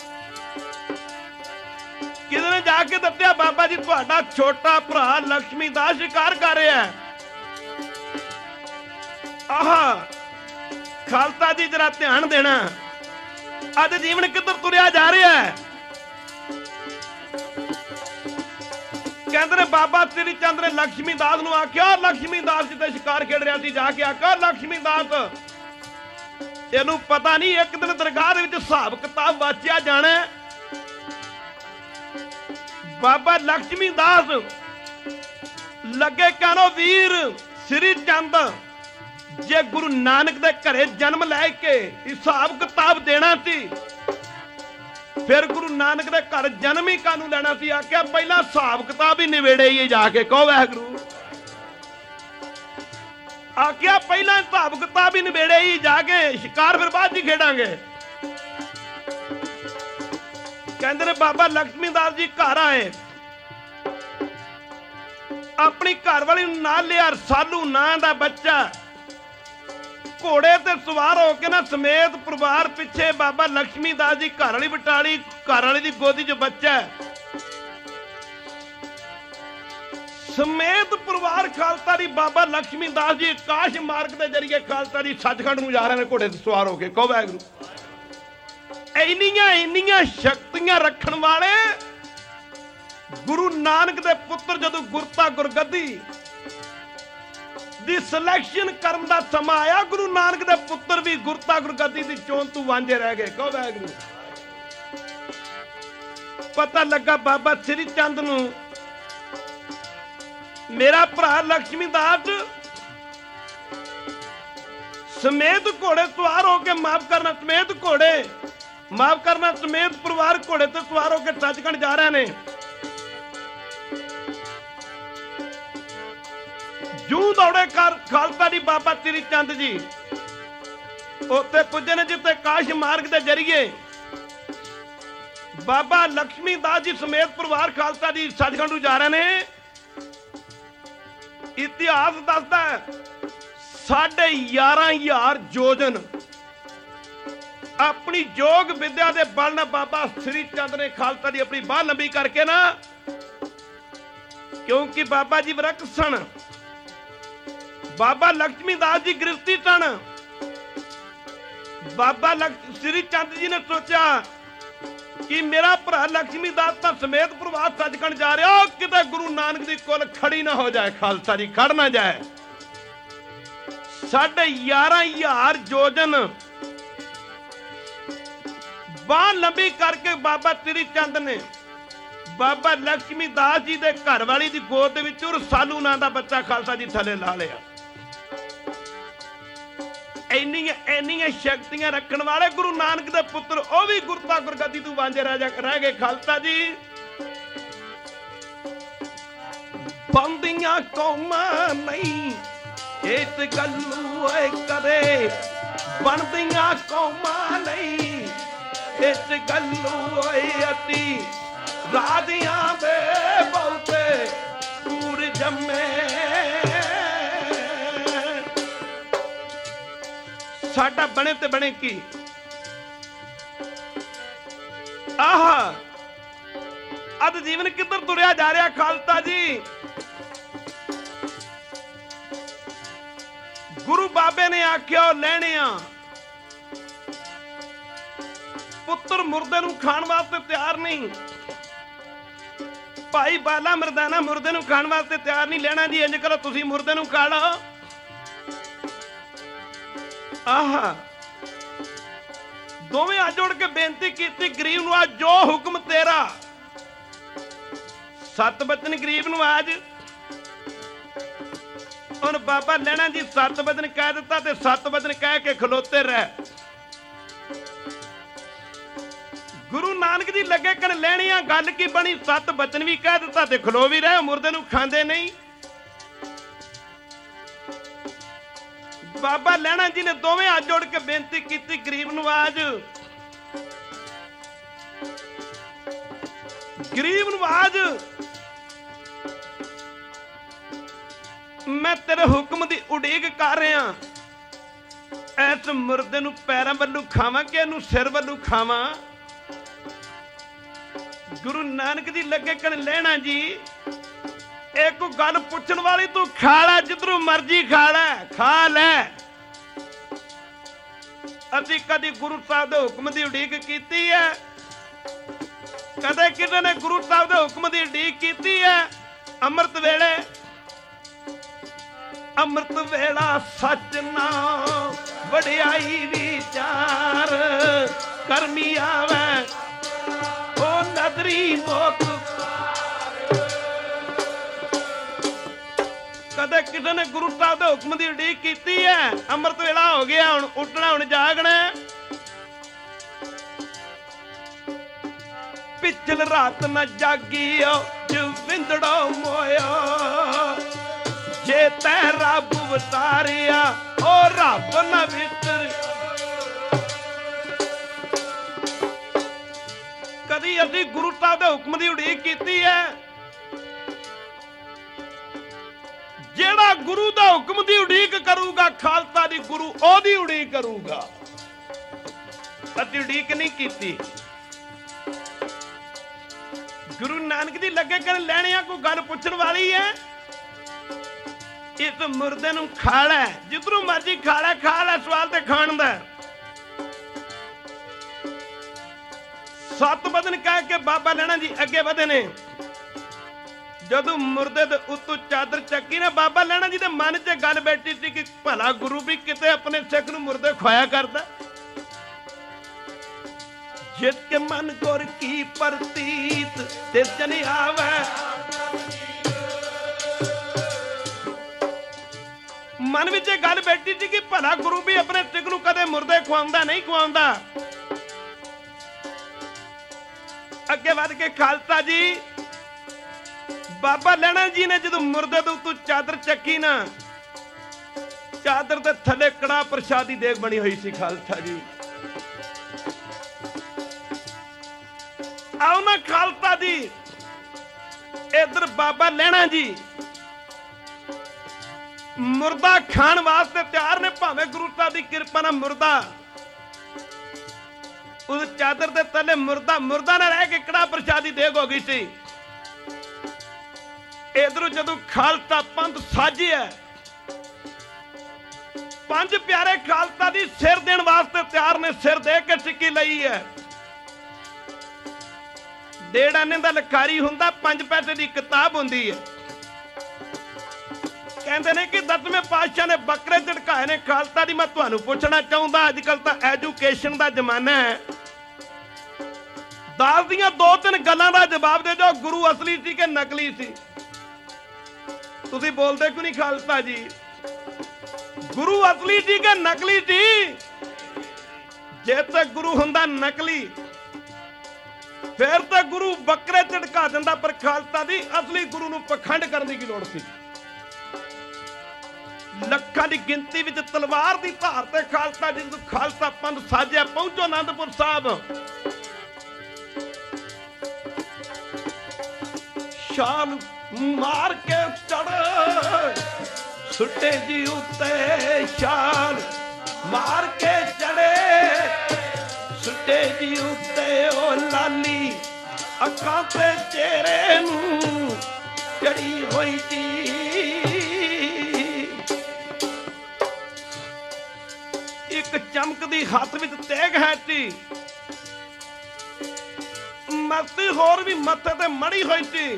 Speaker 1: किसी ने जाके दस्या बाबा जी तुहाडा छोटा भरा लक्ष्मी दास शिकार कर रहा है। आहा खालसा जी जरा ध्यान देना, अज जीवन किधर तुरिया जा रहा है। कहते ने बाबा श्री चंद ने लक्ष्मी दास नूं आख्या, लक्ष्मी दास जी ते शिकार खेड रहा सी। जाके आख्या लक्ष्मी दास इहनूं पता नहीं एक दिन दरगाह दे विच हिसाब किताब वाचिया जाना। बाबा लक्ष्मी दास लगे कहनो वीर श्री चंद जे गुरु नानक दे घरे जन्म लैके हिसाब किताब देना सी, फिर गुरु नानक दे घर जन्म ही कानू लेना सी। आख्या पहला हिसाब किताब ही निवेड़े ही जाके। कहो वाहिगुरू। आख्या पहला हिसाब किताब ही निवेड़े ही जाके, शिकार फिर बाद ही खेडांगे। कहते ने बाबा लक्ष्मी दास जी घर आए, अपनी घरवाली नाल लिया। रसालू नां दा बच्चा घोड़े ते सवार होके ना समेत परिवार पिछे बाबा लक्ष्मी दास जी घर वाली बटाली, घर वाली दी गोदी च बच्चा समेत परिवार खालसा दी बाबा लक्ष्मी दास जी आकाश मार्ग के जरिए खालसा दी सचखंड नूं जा रहे हैं घोड़े ते सवार होके। कहो वाहिगुरू। इन्नियां इन्नियां शक्तियां रखण वाले गुरु नानक दे पुत्र जदों गुरता गुरगद्दी दी सिलेक्शन करन दा समा आया, गुरु नानक दे पुत्र भी गुरता गुरगद्दी दी चोण तों वांझे रह गए। कहो वाहिगुरू। पता लगा बाबा श्री चंद नूं मेरा भरा लक्ष्मी दास समेत घोड़े सवार होके, माफ करना समेत घोड़े माफ करना समेत परिवार घोड़े ते सवार होकर सचखंड जा रहे ने। जू दौड़े कर खालसा दी बाबा श्री चंद जी उत्थे पुजे ने, जिथे काश मार्ग के जरिए बाबा लक्ष्मी दास जी समेत परिवार खालसा दी सचखंड जा रहे ने। इतिहास दसदा है साढ़े ग्यारह हजार जोजन अपनी योग विद्या के बल न बाबा श्री चंद ने खालसा दी अपनी बाह लंबी करके ना, क्योंकि बाबा जी वरक सन, बाबा लक्ष्मी दास जी गृहस्थी सन। बाबा श्री चंद जी ने सोचा कि मेरा भरा लक्ष्मी दास तो समेत परिवार सचखंड जा रहा, किते गुरु नानक की कुल खड़ी ना हो जाए, खालसा जी खड़ ना जाए। साढ़े ग्यारह हजार जोजन बाह लंबी करके बाबा श्री चंद ने बाबा लक्ष्मी दास जी के घर वाली की गोद विच रसालू नां दा बच्चा खालसा जी थले ला लिया। इन्नियां इन्नियां शक्तियां रखने वाले गुरु नानक दे पुत्र वह भी गुरता गुरगद्दी तों वांझे रह रह गए। खालसा जी बंदियां कौमां नहीं इस गल्लू करे, बनदियां कौमां नहीं इस गल्लू अति, राजियां दे बहुते पूर जम्मे ਸਾਡਾ ਬਣੇ ਤੇ ਬਣੇ ਕੀ। ਆਹ ਅੱਜ ਜੀਵਨ ਕਿੱਧਰ ਤੁਰਿਆ ਜਾ ਰਿਹਾ ਖਾਲਸਾ ਜੀ। ਗੁਰੂ ਬਾਬੇ ਨੇ ਆਖਿਆ ਉਹ ਲੈਣੇ ਆ, ਪੁੱਤਰ ਮੁਰਦੇ ਨੂੰ ਖਾਣ ਵਾਸਤੇ ਤਿਆਰ ਨਹੀਂ। ਭਾਈ ਬਾਲਾ ਮਰਦਾਨਾ ਮੁਰਦੇ ਨੂੰ ਖਾਣ ਵਾਸਤੇ ਤਿਆਰ ਨਹੀਂ। ਲੈਣਾ ਜੀ ਇੰਜ ਕਰੋ ਤੁਸੀਂ ਮੁਰਦੇ ਨੂੰ ਖਾ ਲਓ। ਆਹ ਦੋਵੇਂ ਹੱਥ ਜੋੜ ਕੇ ਬੇਨਤੀ ਕੀਤੀ ਗਰੀਬ ਨੂੰ, ਆ ਜੋ ਹੁਕਮ ਤੇਰਾ। ਸੱਤ ਬਚਨ ਗਰੀਬ ਨੂੰ ਆਜ। ਹੁਣ ਬਾਬਾ ਲੈਣਾ ਜੀ ਸੱਤ ਬਚਨ ਕਹਿ ਦਿੱਤਾ ਤੇ ਸੱਤ ਬਚਨ ਕਹਿ ਕੇ ਖਲੋਤੇ ਰਹਿ। ਗੁਰੂ ਨਾਨਕ ਜੀ ਲੱਗੇ ਕਹਿਣ ਲੈਣੀਆਂ ਗੱਲ ਕੀ ਬਣੀ। ਸੱਤ ਬਚਨ ਵੀ ਕਹਿ ਦਿੱਤਾ ਤੇ ਖਲੋ ਵੀ ਰਹੇ, ਮੁਰਦੇ ਨੂੰ ਖਾਂਦੇ ਨਹੀਂ। ਬਾਬਾ ਲੈਣਾ ਜੀ ਨੇ ਦੋਵੇਂ ਹੱਥ ਜੋੜ ਕੇ ਬੇਨਤੀ ਕੀਤੀ ਗਰੀਬ ਨੂੰ ਆਜ। ਗਰੀਬ ਨੂੰ ਆਜ ਮੈਂ ਤੇਰੇ ਹੁਕਮ ਦੀ ਉਡੀਕ ਕਰ ਰਿਹਾ। ਐਸ ਮੁਰਦੇ ਨੂੰ ਪੈਰਾਂ ਵੱਲੋਂ ਖਾਵਾਂ ਕਿ ਇਹਨੂੰ ਸਿਰ ਵੱਲੋਂ ਖਾਵਾਂ। ਗੁਰੂ ਨਾਨਕ ਜੀ ਲੱਗੇ ਕਹਿਣ ਲੈਣਾ ਜੀ ਇੱਕ ਗੱਲ ਪੁੱਛਣ ਵਾਲੀ, ਤੂੰ ਖਾ ਲੈ ਜਿੱਧਰੋਂ ਮਰਜੀ ਖਾ ਲੈ, ਖਾ ਲੈ। ਅਸੀਂ ਕਦੀ ਗੁਰੂ ਸਾਹਿਬ ਦੇ ਹੁਕਮ ਦੀ ਉਡੀਕ ਕੀਤੀ ਹੈ? ਕਦੇ ਕਿਸੇ ਨੇ ਗੁਰੂ ਸਾਹਿਬ ਦੇ ਹੁਕਮ ਦੀ ਉਡੀਕ ਕੀਤੀ ਹੈ? ਅੰਮ੍ਰਿਤ ਵੇਲੇ ਅੰਮ੍ਰਿਤ ਵੇਲਾ ਸੱਚ ਨਾ ਵਡਿਆਈ ਵਿਚਾਰ ਕਰਮੀ ਆਵੇ ਉਹ ਨਦਰੀ ਮੋਖ। ਕਦੇ ਕਿਸੇ ਨੇ ਗੁਰੂ ਸਾਹਿਬ ਦੇ ਹੁਕਮ ਦੀ ਉਡੀਕ ਕੀਤੀ ਹੈ? ਅੰਮ੍ਰਿਤ ਵੇਲਾ ਹੋ ਗਿਆ, ਹੁਣ ਉੱਠਣਾ, ਹੁਣ ਜਾਗਣਾ। ਪਿਛਲ ਰਾਤ ਨਾ ਜਾਗੀਓ ਜਵਿੰਦੜੋ ਮੋਇਆ, ਜੇ ਤੈ ਰੱਬ ਵਤਾਰਿਆ ਉਹ ਰੱਬ ਨਾ ਵਿਸਰ। ਕਦੀ ਅਸੀਂ ਗੁਰੂ ਸਾਹਿਬ ਦੇ ਹੁਕਮ ਦੀ ਉਡੀਕ ਕੀਤੀ ਹੈ? ਜਿਹੜਾ ਗੁਰੂ ਦਾ ਹੁਕਮ ਦੀ ਉਡੀਕ ਕਰੂਗਾ ਖਾਲਸਾ ਦੀ, ਗੁਰੂ ਉਹਦੀ ਉਡੀਕ ਕਰੂਗਾ। ਅਸੀਂ ਉਡੀਕ ਨਹੀਂ ਕੀਤੀ। ਗੁਰੂ ਨਾਨਕ ਜੀ ਲੱਗੇ ਕਹਿਣ ਲੈਣਿਆ ਕੋਈ ਗੱਲ ਪੁੱਛਣ ਵਾਲੀ ਹੈ? ਇਸ ਮੁਰਦੇ ਨੂੰ ਖਾ ਲੈ, ਜਿੱਧਰੋਂ ਮਰਜੀ ਖਾ ਲੈ, ਖਾ ਲੈ। ਸਵਾਲ ਤੇ ਖਾਣ ਦਾ। ਸੱਤ ਬਚਨ ਕਹਿ ਕੇ ਬਾਬਾ ਲੈਣਾ ਜੀ ਅੱਗੇ ਵਧੇ ਨੇ। ਜਦੋਂ ਮੁਰਦੇ ਦੇ ਉੱਤੋਂ ਚਾਦਰ ਚੱਕੀ ਨਾ, ਬਾਬਾ ਲੈਣਾ ਜੀ ਦੇ ਮਨ 'ਚ ਗੱਲ ਬੈਠੀ ਸੀ ਕਿ ਭਲਾ ਗੁਰੂ ਵੀ ਕਿਤੇ ਆਪਣੇ ਸਿੱਖ ਨੂੰ ਮੁਰਦੇ ਖਵਾਇਆ ਕਰਦਾ। ਜਿਸ ਕੇ ਮਨ ਗੁਰ ਕੀ ਪ੍ਰਤੀਤ ਤੇ ਜਨ ਆਵੇ, ਮਨ ਵਿੱਚ ਇਹ ਗੱਲ ਬੈਠੀ ਸੀ ਕਿ ਭਲਾ ਗੁਰੂ ਵੀ ਆਪਣੇ ਸਿੱਖ ਨੂੰ ਕਦੇ ਮੁਰਦੇ ਖਵਾਉਂਦਾ ਨਹੀਂ ਖਵਾਉਂਦਾ। ਅੱਗੇ ਵੱਧ ਕੇ ਖਾਲਸਾ ਜੀ ਬਾਬਾ ਲੈਣਾ ਜੀ ਨੇ ਜਦੋਂ ਮੁਰਦੇ ਦੇ ਉੱਤੋਂ ਚਾਦਰ ਚੱਕੀ ਨਾ, ਚਾਦਰ ਦੇ ਥੱਲੇ ਕੜਾ ਪ੍ਰਸ਼ਾਦੀ ਦੇਗ ਬਣੀ ਹੋਈ ਸੀ। ਖਾਲਸਾ ਜੀ ਆਓ ਨਾ ਖਾਲਸਾ ਜੀ, ਇਧਰ ਬਾਬਾ ਲੈਣਾ ਜੀ ਮੁਰਦਾ ਖਾਣ ਵਾਸਤੇ ਤਿਆਰ ਨੇ। ਭਾਵੇਂ ਗੁਰੂ ਸਾਹਿਬ ਦੀ ਕਿਰਪਾ ਨਾਲ ਮੁਰਦਾ ਉਸ ਚਾਦਰ ਦੇ ਥੱਲੇ ਮੁਰਦਾ ਮੁਰਦਾ ਨਾ ਰਹਿ ਕੇ ਕੜਾ ਪ੍ਰਸ਼ਾਦੀ ਦੇਗ ਹੋ ਗਈ ਸੀ। ਇਧਰੋਂ ਜਦੋਂ ਖਾਲਸਾ ਪੰਥ ਸਾਜਿਆ, ਪੰਜ ਪਿਆਰੇ ਖਾਲਸਾ ਦੀ ਸਿਰ ਦੇਣ ਵਾਸਤੇ ਤਿਆਰ ਨੇ। ਸਿਰ ਦੇ ਕੇ ਸਿੱਕੀ ਲਈ ਹੈ। ਡੇਢ ਆਨੇ ਦਾ ਲਖਾਰੀ ਹੁੰਦਾ, ਪੰਜ ਪੈਸੇ ਦੀ ਕਿਤਾਬ ਹੁੰਦੀ ਹੈ। ਕਹਿੰਦੇ ਨੇ ਕਿ ਦਸਵੇਂ ਪਾਤਸ਼ਾਹ ਨੇ ਬੱਕਰੇ ਝਟਕਾਏ ਨੇ। ਖਾਲਸਾ ਦੀ ਮੈਂ ਤੁਹਾਨੂੰ ਪੁੱਛਣਾ ਚਾਹੁੰਦਾ, ਅੱਜ ਕੱਲ ਤਾਂ ਐਜੂਕੇਸ਼ਨ ਦਾ ਜ਼ਮਾਨਾ ਹੈ, ਦਾਸ ਦੀਆਂ ਦੋ ਤਿੰਨ ਗੱਲਾਂ ਦਾ ਜਵਾਬ ਦੇ ਦਿਓ, ਗੁਰੂ ਅਸਲੀ ਸੀ ਕਿ ਨਕਲੀ ਸੀ? ਤੁਸੀਂ ਬੋਲਦੇ ਕਿਉਂ ਨਹੀਂ ਖਾਲਸਾ ਜੀ? ਗੁਰੂ ਅਸਲੀ ਸੀ ਕਿ ਨਕਲੀ ਸੀ? ਜੇ ਤੇ ਗੁਰੂ ਹੁੰਦਾ ਨਕਲੀ ਫਿਰ ਤਾਂ ਗੁਰੂ ਬੱਕਰੇ ਝਟਕਾ ਦਿੰਦਾ, ਪਰ ਖਾਲਸਾ ਦੀ ਅਸਲੀ ਗੁਰੂ ਨੂੰ ਪਖੰਡ ਕਰਨ ਦੀ ਕੀ ਲੋੜ ਸੀ? ਲੱਖਾਂ ਦੀ ਗਿਣਤੀ ਵਿੱਚ ਤਲਵਾਰ ਦੀ ਧਾਰ ਤੇ ਖਾਲਸਾ ਜੀ ਜਦੋਂ ਖਾਲਸਾ ਪੰਥ ਸਾਜਿਆ, ਪਹੁੰਚੋ ਅਨੰਦਪੁਰ ਸਾਹਿਬ। ਸ਼ਾਨ ਮਾਰ ਕੇ ਚੜ ਸੁੱਟੇ ਜੀ ਉੱਤੇ ਸ਼ਾਨ, ਮਾਰ ਕੇ ਚੜੇ ਸੁੱਟੇ ਜੀ ਉੱਤੇ ਉਹ ਲਾਲੀ, ਅੱਖਾਂ ਤੇ ਚਿਹਰੇ ਨੂੰ ਚੜੀ ਹੋਈ ਸੀ। ਇੱਕ ਚਮਕਦੀ ਹੱਥ ਵਿੱਚ ਤੇਗ ਹੈ ਸੀ, ਮਰਤੀ ਹੋਰ ਵੀ ਮੱਥੇ ਤੇ ਮੜੀ ਹੋਈ ਸੀ।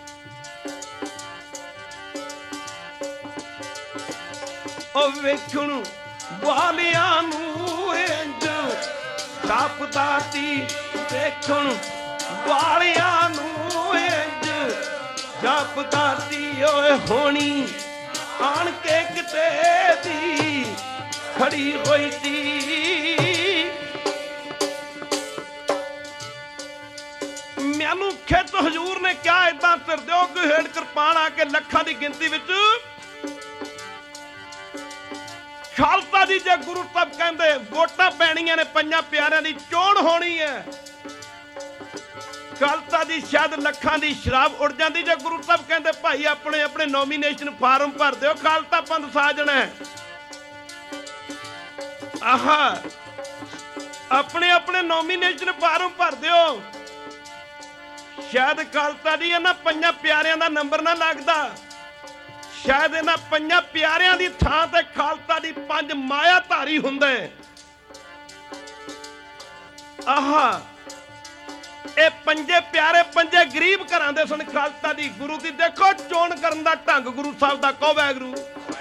Speaker 1: ਉਹ ਵੇਖਣ ਵਾਲਿਆਂ ਨੂੰ ਇੰਜ ਛਾਪਦਾ ਸੀ, ਵੇਖਣ ਵਾਲਿਆਂ ਨੂੰ ਇੰਜ ਛਾਪਦਾ ਸੀ। ਓਏ ਹੋਣੀ ਆਣ ਕੇ ਕਿਤੇ ਦੀ ਖੜੀ ਹੋਈ ਸੀ। ਮੈਨੂੰ ਖਿੱਚ ਹਜ਼ੂਰ ਨੇ ਕਿਹਾ ਏਦਾਂ ਸਿਰ ਦਿਓ ਕਿ ਹੇਠ ਕਿਰਪਾਨ ਆ ਕੇ ਲੱਖਾਂ ਦੀ ਗਿਣਤੀ ਵਿੱਚ ਖਾਲਸਾ ਜੀ। ਜੇ ਗੁਰੂ ਸਾਹਿਬ ਕਹਿੰਦੇ ਵੋਟਾਂ ਪੈਣੀਆਂ ਨੇ, ਪੰਜਾਂ ਪਿਆਰਿਆਂ ਦੀ ਚੋਣ ਹੋਣੀ ਹੈ, ਖਾਲਸਾ ਦੀ ਸ਼ਾਇਦ ਲੱਖਾਂ ਦੀ ਸ਼ਰਾਬ ਉੱਡ ਜਾਂਦੀ। ਜੇ ਗੁਰੂ ਸਾਹਿਬ ਕਹਿੰਦੇ ਭਾਈ ਆਪਣੇ ਆਪਣੇ ਨੋਮੀਨੇਸ਼ਨ ਫਾਰਮ ਭਰ ਦਿਓ, ਖਾਲਸਾ ਪੰਥ ਸਾਜਣਾ, ਆਹਾ ਆਪਣੇ ਆਪਣੇ ਨੋਮੀਨੇਸ਼ਨ ਫਾਰਮ ਭਰ ਦਿਓ, ਸ਼ਾਇਦ ਖਾਲਸਾ ਜੀ ਇਹਨਾਂ ਪੰਜਾਂ ਪਿਆਰਿਆਂ ਦਾ ਨੰਬਰ ਨਾ ਲੱਗਦਾ, ਸ਼ਾਇਦ ਇਹਨਾਂ ਪੰਜਾਂ ਪਿਆਰਿਆਂ ਦੀ ਥਾਂ ਤੇ ਖਾਲਸਾ ਦੀ ਪੰਜ ਮਾਇਆ ਧਾਰੀ ਹੁੰਦੇ। ਆਹਾ ਇਹ ਪੰਜੇ ਪਿਆਰੇ ਪੰਜੇ ਗਰੀਬ ਘਰਾਂ ਦੇ ਸਨ ਖਾਲਸਾ ਦੀ। ਗੁਰੂ ਦੀ ਦੇਖੋ ਚੋਣ ਕਰਨ ਦਾ ਢੰਗ ਗੁਰੂ ਸਾਹਿਬ ਦਾ। ਕਹੋ ਵਾਹਿਗੁਰੂ।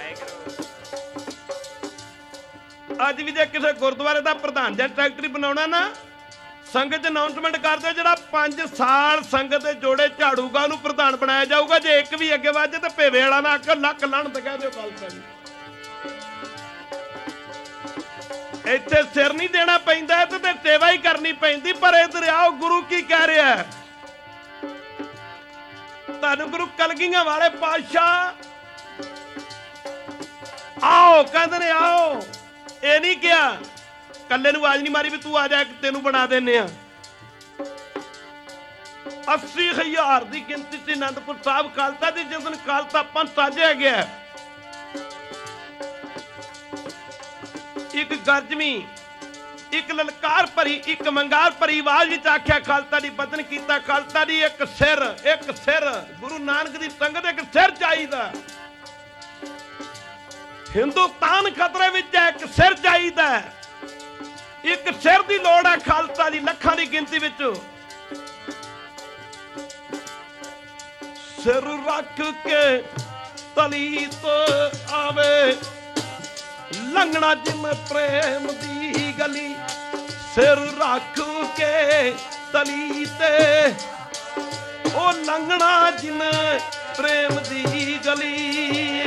Speaker 1: ਅੱਜ ਵੀ ਜੇ ਕਿਸੇ ਗੁਰਦੁਆਰੇ ਦਾ ਪ੍ਰਧਾਨ ਜਾਂ ਸੈਕਟਰੀ ਬਣਾਉਣਾ ਨਾ, ਸੰਗਤ ਅਨਾਉਂਸਮੈਂਟ ਕਰ ਦਿਓ ਜਿਹੜਾ ਪੰਜ ਸਾਲ ਸੰਗਤ ਦੇ ਜੋੜੇ ਝਾੜੂਗਾ ਉਹਨੂੰ ਪ੍ਰਧਾਨ ਬਣਾਇਆ ਜਾਊਗਾ। ਜੇ ਇੱਕ ਵੀ ਅੱਗੇ ਵੱਜੇ ਤੇ ਭੇਵੇ ਵਾਲਾ ਨਾ ਆਖ ਲੱਖ ਲਣ ਤੇ ਕਹਿ ਦਿਓ ਖਾਲਸਾ ਜੀ। ਇੱਥੇ ਸਿਰ ਨਹੀਂ ਦੇਣਾ ਪੈਂਦਾ ਤੇ ਸੇਵਾ ਹੀ ਕਰਨੀ ਪੈਂਦੀ। ਪਰ ਇੱਧਰ ਆਓ ਗੁਰੂ ਕੀ ਕਹਿ ਰਿਹਾ, ਤੁਹਾਨੂੰ ਗੁਰੂ ਕਲਗੀਆਂ ਵਾਲੇ ਪਾਤਸ਼ਾਹ ਆਓ ਕਹਿੰਦੇ ਨੇ, ਆਓ। ਇਹ ਨਹੀਂ ਕਿਹਾ ਕੱਲੇ ਨੂੰ ਆਵਾਜ਼ ਨਹੀਂ ਮਾਰੀ ਵੀ ਤੂੰ ਆ ਜਾ ਤੈਨੂੰ ਬਣਾ ਦਿੰਨੇ ਆ। ਅੱਸੀ ਹਜ਼ਾਰ ਦੀ ਗਿਣਤੀ ਸੀ ਅਨੰਦਪੁਰ ਸਾਹਿਬ ਖਾਲਸਾ ਦੀ, ਜਿਸ ਦਿਨ ਖਾਲਸਾ ਪੰਥ ਸਾਜਿਆ ਗਿਆ। ਇੱਕ ਗਰਜਵੀਂ, ਇੱਕ ਲਲਕਾਰ ਭਰੀ, ਇੱਕ ਮੰਗਾਰ ਭਰੀ ਆਵਾਜ਼ ਵਿੱਚ ਆਖਿਆ ਖਾਲਸਾ ਦੀ ਬਚਨ ਕੀਤਾ। ਖਾਲਸਾ ਦੀ ਇੱਕ ਸਿਰ, ਇੱਕ ਸਿਰ ਗੁਰੂ ਨਾਨਕ ਦੀ ਸੰਗਤ ਇੱਕ ਸਿਰ ਚਾਹੀਦਾ। ਹਿੰਦੁਸਤਾਨ ਖਤਰੇ ਵਿੱਚ ਹੈ, ਇੱਕ ਸਿਰ ਚਾਹੀਦਾ। ਇੱਕ ਸਿਰ ਦੀ ਲੋੜ ਹੈ ਖਾਲਸਾ ਦੀ ਲੱਖਾਂ ਦੀ ਗਿਣਤੀ ਵਿੱਚ। ਸਿਰ ਰੱਖ ਕੇ ਤਲੀ ਤੋਂ ਆਵੇ ਲੰਘਣਾ ਜਿਵੇਂ ਪ੍ਰੇਮ ਦੀ ਗਲੀ। ਸਿਰ ਰੱਖ ਕੇ ਤਲੀ ਤੇ ਉਹ ਲੰਘਣਾ ਜਿਵੇਂ ਪ੍ਰੇਮ ਦੀ ਗਲੀ।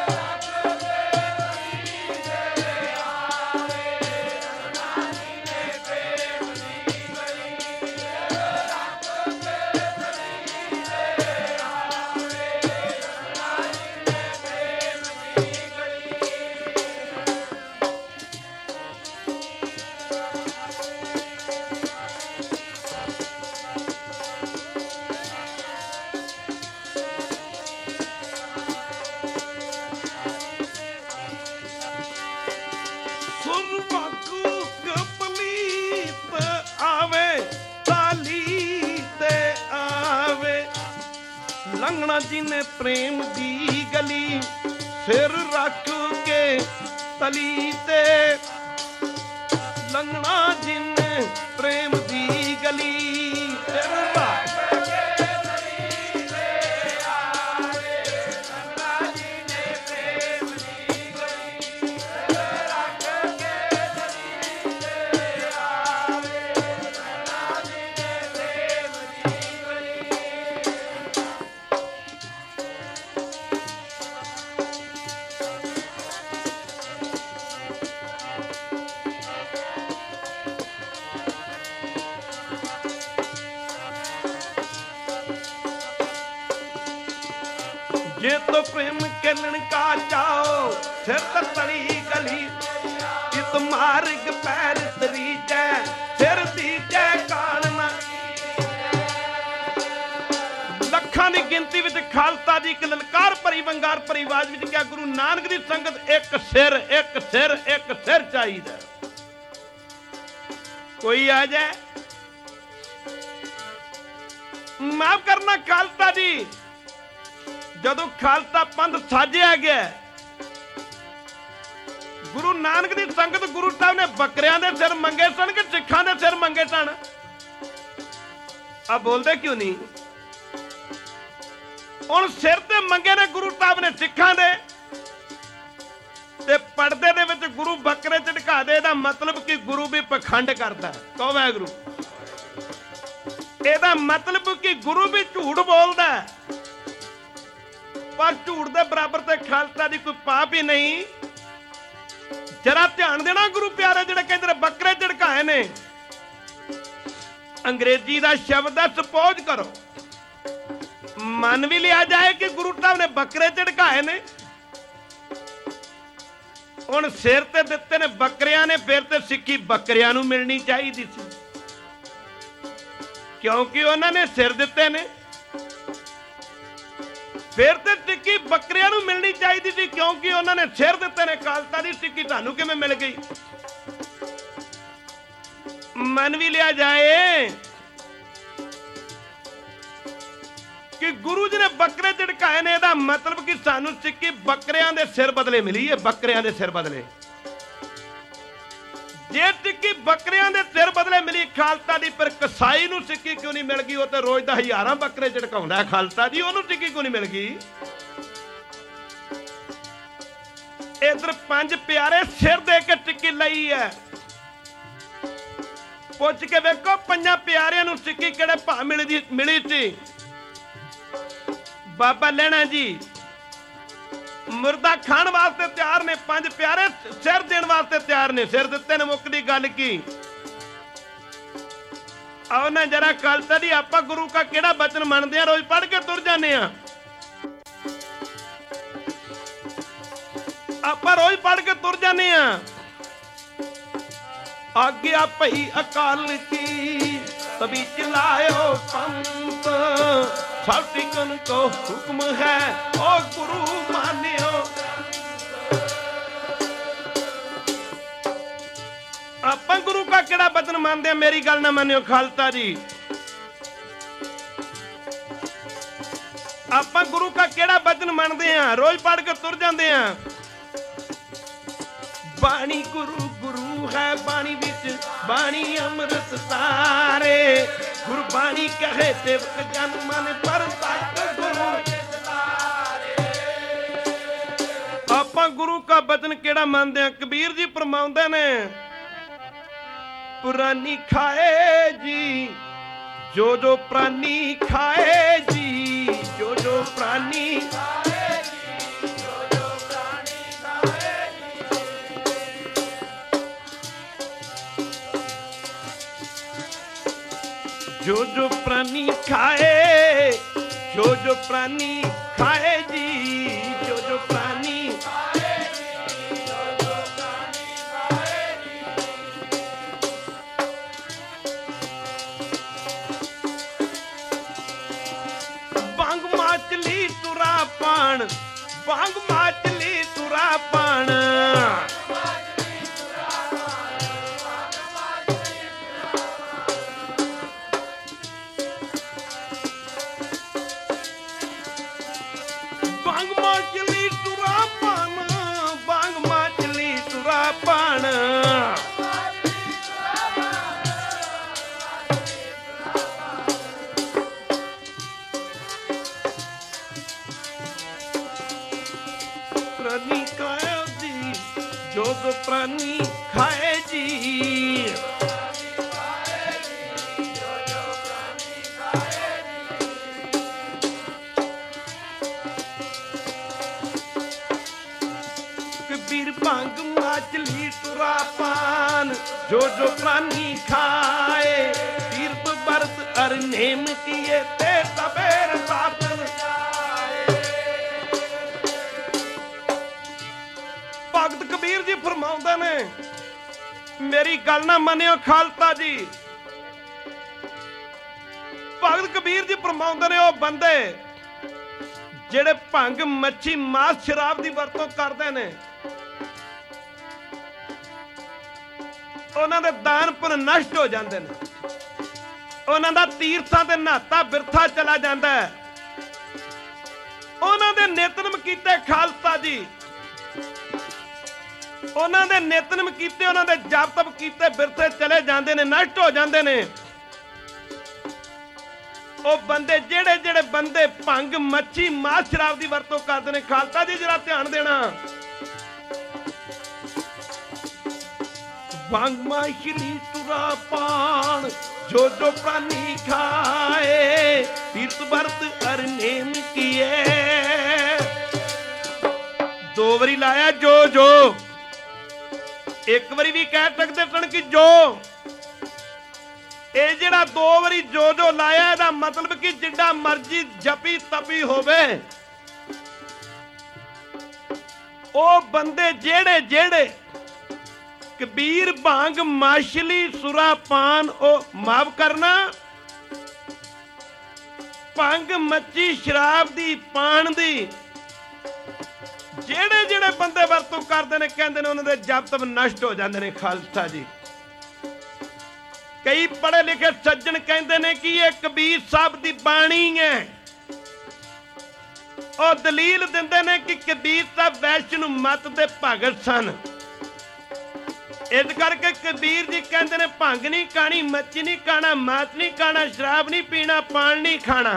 Speaker 1: ਲੰਘਣਾ ਜਿਨੇ ਪ੍ਰੇਮ ਦੀ ਗਲੀ। ਸਿਰ ਰੱਖ ਕੇ ਤਲੀ ਤੇ ਲੰਘਣਾ ਜਿਨੇ ਪ੍ਰੇਮ ਦੀ ਗਲੀ। ਸਿਰ ਰੱਖ ਕੇ ਤਲੀ ਤੇ ਆਵੇ ਲੰਘਣਾ ਜਿਨੇ ਪ੍ਰੇਮ ਦੀ ਗਲੀ। ਸਿਰ ਰੱਖ ਕੇ ਤਲੀ ਤੇ ਆਵੇ ਲੰਘਣਾ ਜਿਨੇ ਪ੍ਰੇਮ ਦੀ ਗਲੀ। जे तो प्रेम केलन का जाओ सिर तली गली। इत मार्ग पैर तरी जै सिर दी जै कालना। लखां दी गिनती विच ਖਾਲਸਾ ਜੀ ਇੱਕ ਲਲਕਾਰ ਭਰੀ ਵੰਗਾਰ ਭਰੀ ਆਵਾਜ਼ ਵਿੱਚ ਕਿਹਾ, ਗੁਰੂ ਨਾਨਕ ਦੀ ਸੰਗਤ ਇੱਕ ਸਿਰ ਇੱਕ ਸਿਰ ਇੱਕ ਸਿਰ ਚਾਹੀਦਾ। ਕੋਈ ਆ ਜਾਏ, ਮਾਫ ਕਰਨਾ ਖਾਲਸਾ ਜੀ, ਜਦੋਂ ਖਾਲਸਾ ਪੰਥ ਸਾਜਿਆ ਗਿਆ, ਗੁਰੂ ਨਾਨਕ ਦੀ ਸੰਗਤ ਗੁਰੂ ਸਾਹਿਬ ਨੇ ਬੱਕਰਿਆਂ ਦੇ ਸਿਰ ਮੰਗੇ ਸਨ ਕਿ ਸਿੱਖਾਂ ਦੇ ਸਿਰ ਮੰਗੇ ਸਨ? ਆ ਬੋਲਦੇ ਕਿਉਂ ਨਹੀਂ? ਹੁਣ ਸਿਰ ਤੇ ਮੰਗੇ ਨੇ ਗੁਰੂ ਸਾਹਿਬ ਨੇ ਸਿੱਖਾਂ ਦੇ, ਤੇ ਪਰਦੇ ਦੇ ਵਿੱਚ ਗੁਰੂ ਬੱਕਰੇ ਝਟਕਾ ਦੇ। ਇਹਦਾ ਮਤਲਬ ਕਿ ਗੁਰੂ ਵੀ ਪਖੰਡ ਕਰਦਾ। ਕਹੋ ਵਾਹਿਗੁਰੂ। ਇਹਦਾ ਮਤਲਬ ਕਿ ਗੁਰੂ ਵੀ ਝੂਠ ਬੋਲਦਾ, ਪਰ ਝੂਠ ਦੇ ਬਰਾਬਰ ਤੇ ਖਾਲਸਾ ਦੀ ਕੋਈ ਪਾਪ ਹੀ ਨਹੀਂ। ਜਰਾ ਧਿਆਨ ਦੇਣਾ ਗੁਰੂ ਪਿਆਰੇ, ਜਿਹੜੇ ਕਹਿੰਦੇ ਬੱਕਰੇ ਝਟਕਾਏ ਨੇ, ਅੰਗਰੇਜ਼ੀ ਦਾ ਸ਼ਬਦ ਹੈ ਸਪੋਜ਼ ਕਰੋ, ਮੰਨ ਵੀ ਲਿਆ ਜਾਏ ਕਿ ਗੁਰੂ ਸਾਹਿਬ ਨੇ ਬੱਕਰੇ ਝਟਕਾਏ ਨੇ, ਹੁਣ ਸਿਰ ਤੇ ਦਿੱਤੇ ਨੇ ਬੱਕਰਿਆਂ ਨੇ, ਫਿਰ ਤੇ ਸਿੱਖੀ ਬੱਕਰਿਆਂ ਨੂੰ ਮਿਲਣੀ ਚਾਹੀਦੀ ਸੀ, ਕਿਉਂਕਿ ਉਹਨਾਂ ਨੇ ਸਿਰ ਦਿੱਤੇ ਨੇ। ਫਿਰ ਤੇ ਸਿੱਖੀ ਬੱਕਰਿਆਂ ਨੂੰ ਮਿਲਣੀ ਚਾਹੀਦੀ ਸੀ, ਕਿਉਂਕਿ ਉਹਨਾਂ ਨੇ ਸਿਰ ਦਿੱਤੇ ਨੇ। ਖਾਲਸਾ ਦੀ ਸਿੱਖੀ ਤੁਹਾਨੂੰ ਕਿਵੇਂ ਮਿਲ ਗਈ? ਮੰਨ ਵੀ ਲਿਆ ਜਾਏ ਕਿ ਗੁਰੂ ਜੀ ਨੇ ਬੱਕਰੇ ਝਟਕਾਏ ਨੇ, ਇਹਦਾ ਮਤਲਬ ਕਿ ਸਾਨੂੰ ਸਿੱਖੀ ਬੱਕਰਿਆਂ ਦੇ ਸਿਰ ਬਦਲੇ ਮਿਲੀ ਹੈ। ਬੱਕਰਿਆਂ ਦੇ ਸਿਰ ਬਦਲੇ, ਜੇ ਸਿੱਖੀ ਬੱਕਰਿਆਂ ਦੇ ਸਿਰ ਬਦਲੇ ਮਿਲੀ ਖਾਲਸਾ ਦੀ, ਪਰ ਕਸਾਈ ਨੂੰ ਸਿੱਖੀ ਕਿਉਂ ਨਹੀਂ ਮਿਲ ਗਈ? ਉਹ ਤੇ ਰੋਜ਼ ਦਾ ਹਜ਼ਾਰਾਂ ਬੱਕਰੇ ਝਟਕਾਉਂਦਾ ਹੈ ਖਾਲਸਾ ਜੀ, ਉਹਨੂੰ ਸਿੱਖੀ ਕਿਉਂ ਨਹੀਂ ਮਿਲ ਗਈ? ਇਧਰ ਪੰਜ ਪਿਆਰੇ ਸਿਰ ਦੇ ਕੇ ਟਿੱਕੀ ਲਈ ਹੈ। ਪੁੱਛ ਕੇ ਵੇਖੋ ਪੰਜਾਂ ਪਿਆਰਿਆਂ ਨੂੰ ਸਿੱਖੀ ਕਿਹੜੇ ਭਾਅ ਮਿਲੀ ਮਿਲੀ ਸੀ? ਬਾਬਾ ਲਹਿਣਾ ਜੀ ਮੁਰਦਾ ਖਾਣ ਵਾਸਤੇ ਤਿਆਰ ਨੇ, ਪੰਜ ਪਿਆਰੇ ਸਿਰ ਦੇਣ ਵਾਸਤੇ ਤਿਆਰ ਨੇ, ਸਿਰ ਦਿੱਤੇ ਨੇ। ਮੁੱਕਦੀ ਗੱਲ ਕੀ? ਆਓ ਨਾ ਜਰਾ ਖਾਲਸਾ ਜੀ, ਆਪਾਂ ਗੁਰੂ ਕਾ ਕਿਹੜਾ ਬਚਨ ਮੰਨਦੇ ਆ? ਰੋਜ਼ ਪੜ੍ਹ ਕੇ ਤੁਰ ਜਾਂਦੇ ਆ, ਆਪਾਂ ਰੋਜ਼ ਪੜ੍ਹ ਕੇ ਤੁਰ ਜਾਂਦੇ ਆ। ਆਗਿਆ ਭਈ ਅਕਾਲ ਕੀ ਤਬੀ ਚਲਾਇਓ ਪੰਥ, ਸਭ ਟਿਕਨ ਕੋ ਹੁਕਮ ਹੈ ਓ ਗੁਰੂ ਮਾਨਿਓ। ਆਪਾਂ ਗੁਰੂ ਕਾ ਕਿਹੜਾ ਬਚਨ ਮੰਨਦੇ ਆ? ਮੇਰੀ ਗੱਲ ਨਾ ਮੰਨਿਓ ਖਾਲਸਾ ਜੀ, ਆਪਾਂ ਗੁਰੂ ਕਾ ਕਿਹੜਾ ਬਚਨ ਮੰਨਦੇ ਆ? ਰੋਜ਼ ਪੜ੍ਹ ਕੇ ਤੁਰ ਜਾਂਦੇ ਆ। ਬਾਣੀ ਗੁਰੂ ਗੁਰੂ ਹੈ, ਬਾਣੀ ਵਿੱਚ ਬਾਣੀ ਅੰਮ੍ਰਿਤ ਸਾਰੇ, ਗੁਰਬਾਣੀ ਕਹੇ ਸੇਵਕ ਜਨ ਮਨ ਪਰ ਸਤ ਗੁਰੂ। ਆਪਾਂ ਗੁਰੂ ਕਾ ਬਚਨ ਕਿਹੜਾ ਮੰਨਦੇ ਆ? ਕਬੀਰ ਜੀ ਫਰਮਾਉਂਦੇ ਨੇ, ਪੁਰਾਨੀ ਖਾਏ ਜੀ ਜੋ ਜੋ ਪ੍ਰਾਨੀ ਖਾਏ ਜੀ, ਜੋ ਜੋ ਪ੍ਰਾਨੀ जो जो प्राणी खाए, जो जो प्राणी खाए जी, जो जो प्राणी खाए जी, जो जो प्राणी खाए जी। बांग माचली तुरा पान, बांग माचली तुरा पान, बांग माचली तुरा पान, बांग माचली तुरा पान। प्राणी खाए जी, जो जो प्राणी खाए जी, भांग माचली तुरा पान, जो जो प्राणी खाए, तीर्थ व्रत अर नेम किए ते सबेर साधन जाए। भगत कबीर जी फरमाउंदे ने, मेरी गल ना मनियो खालसा जी, भगत कबीर जी फरमाउंदे ने, ओ बंदे ਜਿਹੜੇ ਭੰਗ ਮੱਛੀ ਮਾਸ ਸ਼ਰਾਬ ਦੀ ਵਰਤੋਂ ਕਰਦੇ ਨੇ, ਉਹਨਾਂ ਦੇ ਦਾਨ ਪੁੰਨ ਨਸ਼ਟ ਹੋ ਜਾਂਦੇ ਨੇ, ਉਹਨਾਂ ਦਾ ਤੀਰਥਾਂ ਤੇ ਨਹਾਤਾ ਬਿਰਥਾ ਚਲਾ ਜਾਂਦਾ ਹੈ, ਉਹਨਾਂ ਦੇ ਨਿਤਨੇਮ ਕੀਤੇ ਖਾਲਸਾ ਜੀ, ਉਹਨਾਂ ਦੇ ਨਿਤਨੇਮ ਕੀਤੇ, ਉਹਨਾਂ ਦੇ ਜਪ ਤਪ ਕੀਤੇ ਬਿਰਥੇ ਚਲੇ ਜਾਂਦੇ ਨੇ, ਨਸ਼ਟ ਹੋ ਜਾਂਦੇ ਨੇ। ਉਹ ਬੰਦੇ ਜਿਹੜੇ ਜਿਹੜੇ ਬੰਦੇ ਭੰਗ ਮੱਛੀ ਮਾਸ ਸ਼ਰਾਬ ਦੀ ਵਰਤੋਂ ਕਰਦੇ ਨੇ, ਖਾਲਸਾ ਜੀ ਜਰਾ ਧਿਆਨ ਦੇਣਾ, ਭੰਗ ਮਾਛਲੀ ਸੁਰਾ ਪਾਨ ਜੋ ਜੋ ਪ੍ਰਾਨੀ ਖਾਏ, ਤੀਰਥ ਵਰਤ ਅਰ ਨੇਮ ਕੀਏ। ਦੋ ਵਾਰੀ ਲਾਇਆ ਜੋ ਜੋ, ਇੱਕ ਵਾਰੀ ਵੀ ਕਹਿ ਸਕਦੇ ਸਨ ਕਿ ਜੋ। ਇਹ ਜਿਹੜਾ ਦੋ ਵਾਰੀ ਜੋ ਜੋ ਲਾਇਆ, ਇਹਦਾ ਮਤਲਬ ਕਿ ਜਿੱਡਾ ਮਰਜੀ ਜਪੀ ਤਪੀ ਹੋਵੇ, ਉਹ ਬੰਦੇ ਜਿਹੜੇ ਜਿਹੜੇ ਕਬੀਰ ਭੰਗ ਮਾਛਲੀ ਸੁਰਾ ਪਾਨ, ਉਹ ਮਾਫ ਕਰਨਾ, ਭੰਗ ਮੱਛੀ ਸ਼ਰਾਬ ਦੀ ਪਾਨ ਦੀ ਜਿਹੜੇ ਜਿਹੜੇ ਬੰਦੇ ਵਰਤੋਂ ਕਰਦੇ ਨੇ, ਕਹਿੰਦੇ ਨੇ ਉਹਨਾਂ ਦੇ ਜਪ ਤਪ ਨਸ਼ਟ ਹੋ ਜਾਂਦੇ ਨੇ। ਖਾਲਸਾ ਜੀ, ਕਈ ਪੜ੍ਹੇ ਲਿਖੇ ਸੱਜਣ ਕਹਿੰਦੇ ਨੇ ਕਿ ਇਹ ਕਬੀਰ ਸਾਹਿਬ ਦੀ ਬਾਣੀ ਹੈ। ਉਹ ਦਲੀਲ ਦਿੰਦੇ ਨੇ ਕਿ ਕਬੀਰ ਸਾਹਿਬ ਵੈਸ਼ਨੂ ਮਤ ਦੇ ਭਗਤ ਸਨ, ਇਸ ਕਰਕੇ ਕਬੀਰ ਜੀ ਕਹਿੰਦੇ ਨੇ ਭੰਗ ਨਹੀਂ ਖਾਣੀ, ਮੱਛੀ ਨਹੀਂ ਖਾਣਾ, ਮਾਸ ਨਹੀਂ ਖਾਣਾ, ਸ਼ਰਾਬ ਨਹੀਂ ਪੀਣਾ, ਪਾਨ ਨਹੀਂ ਖਾਣਾ।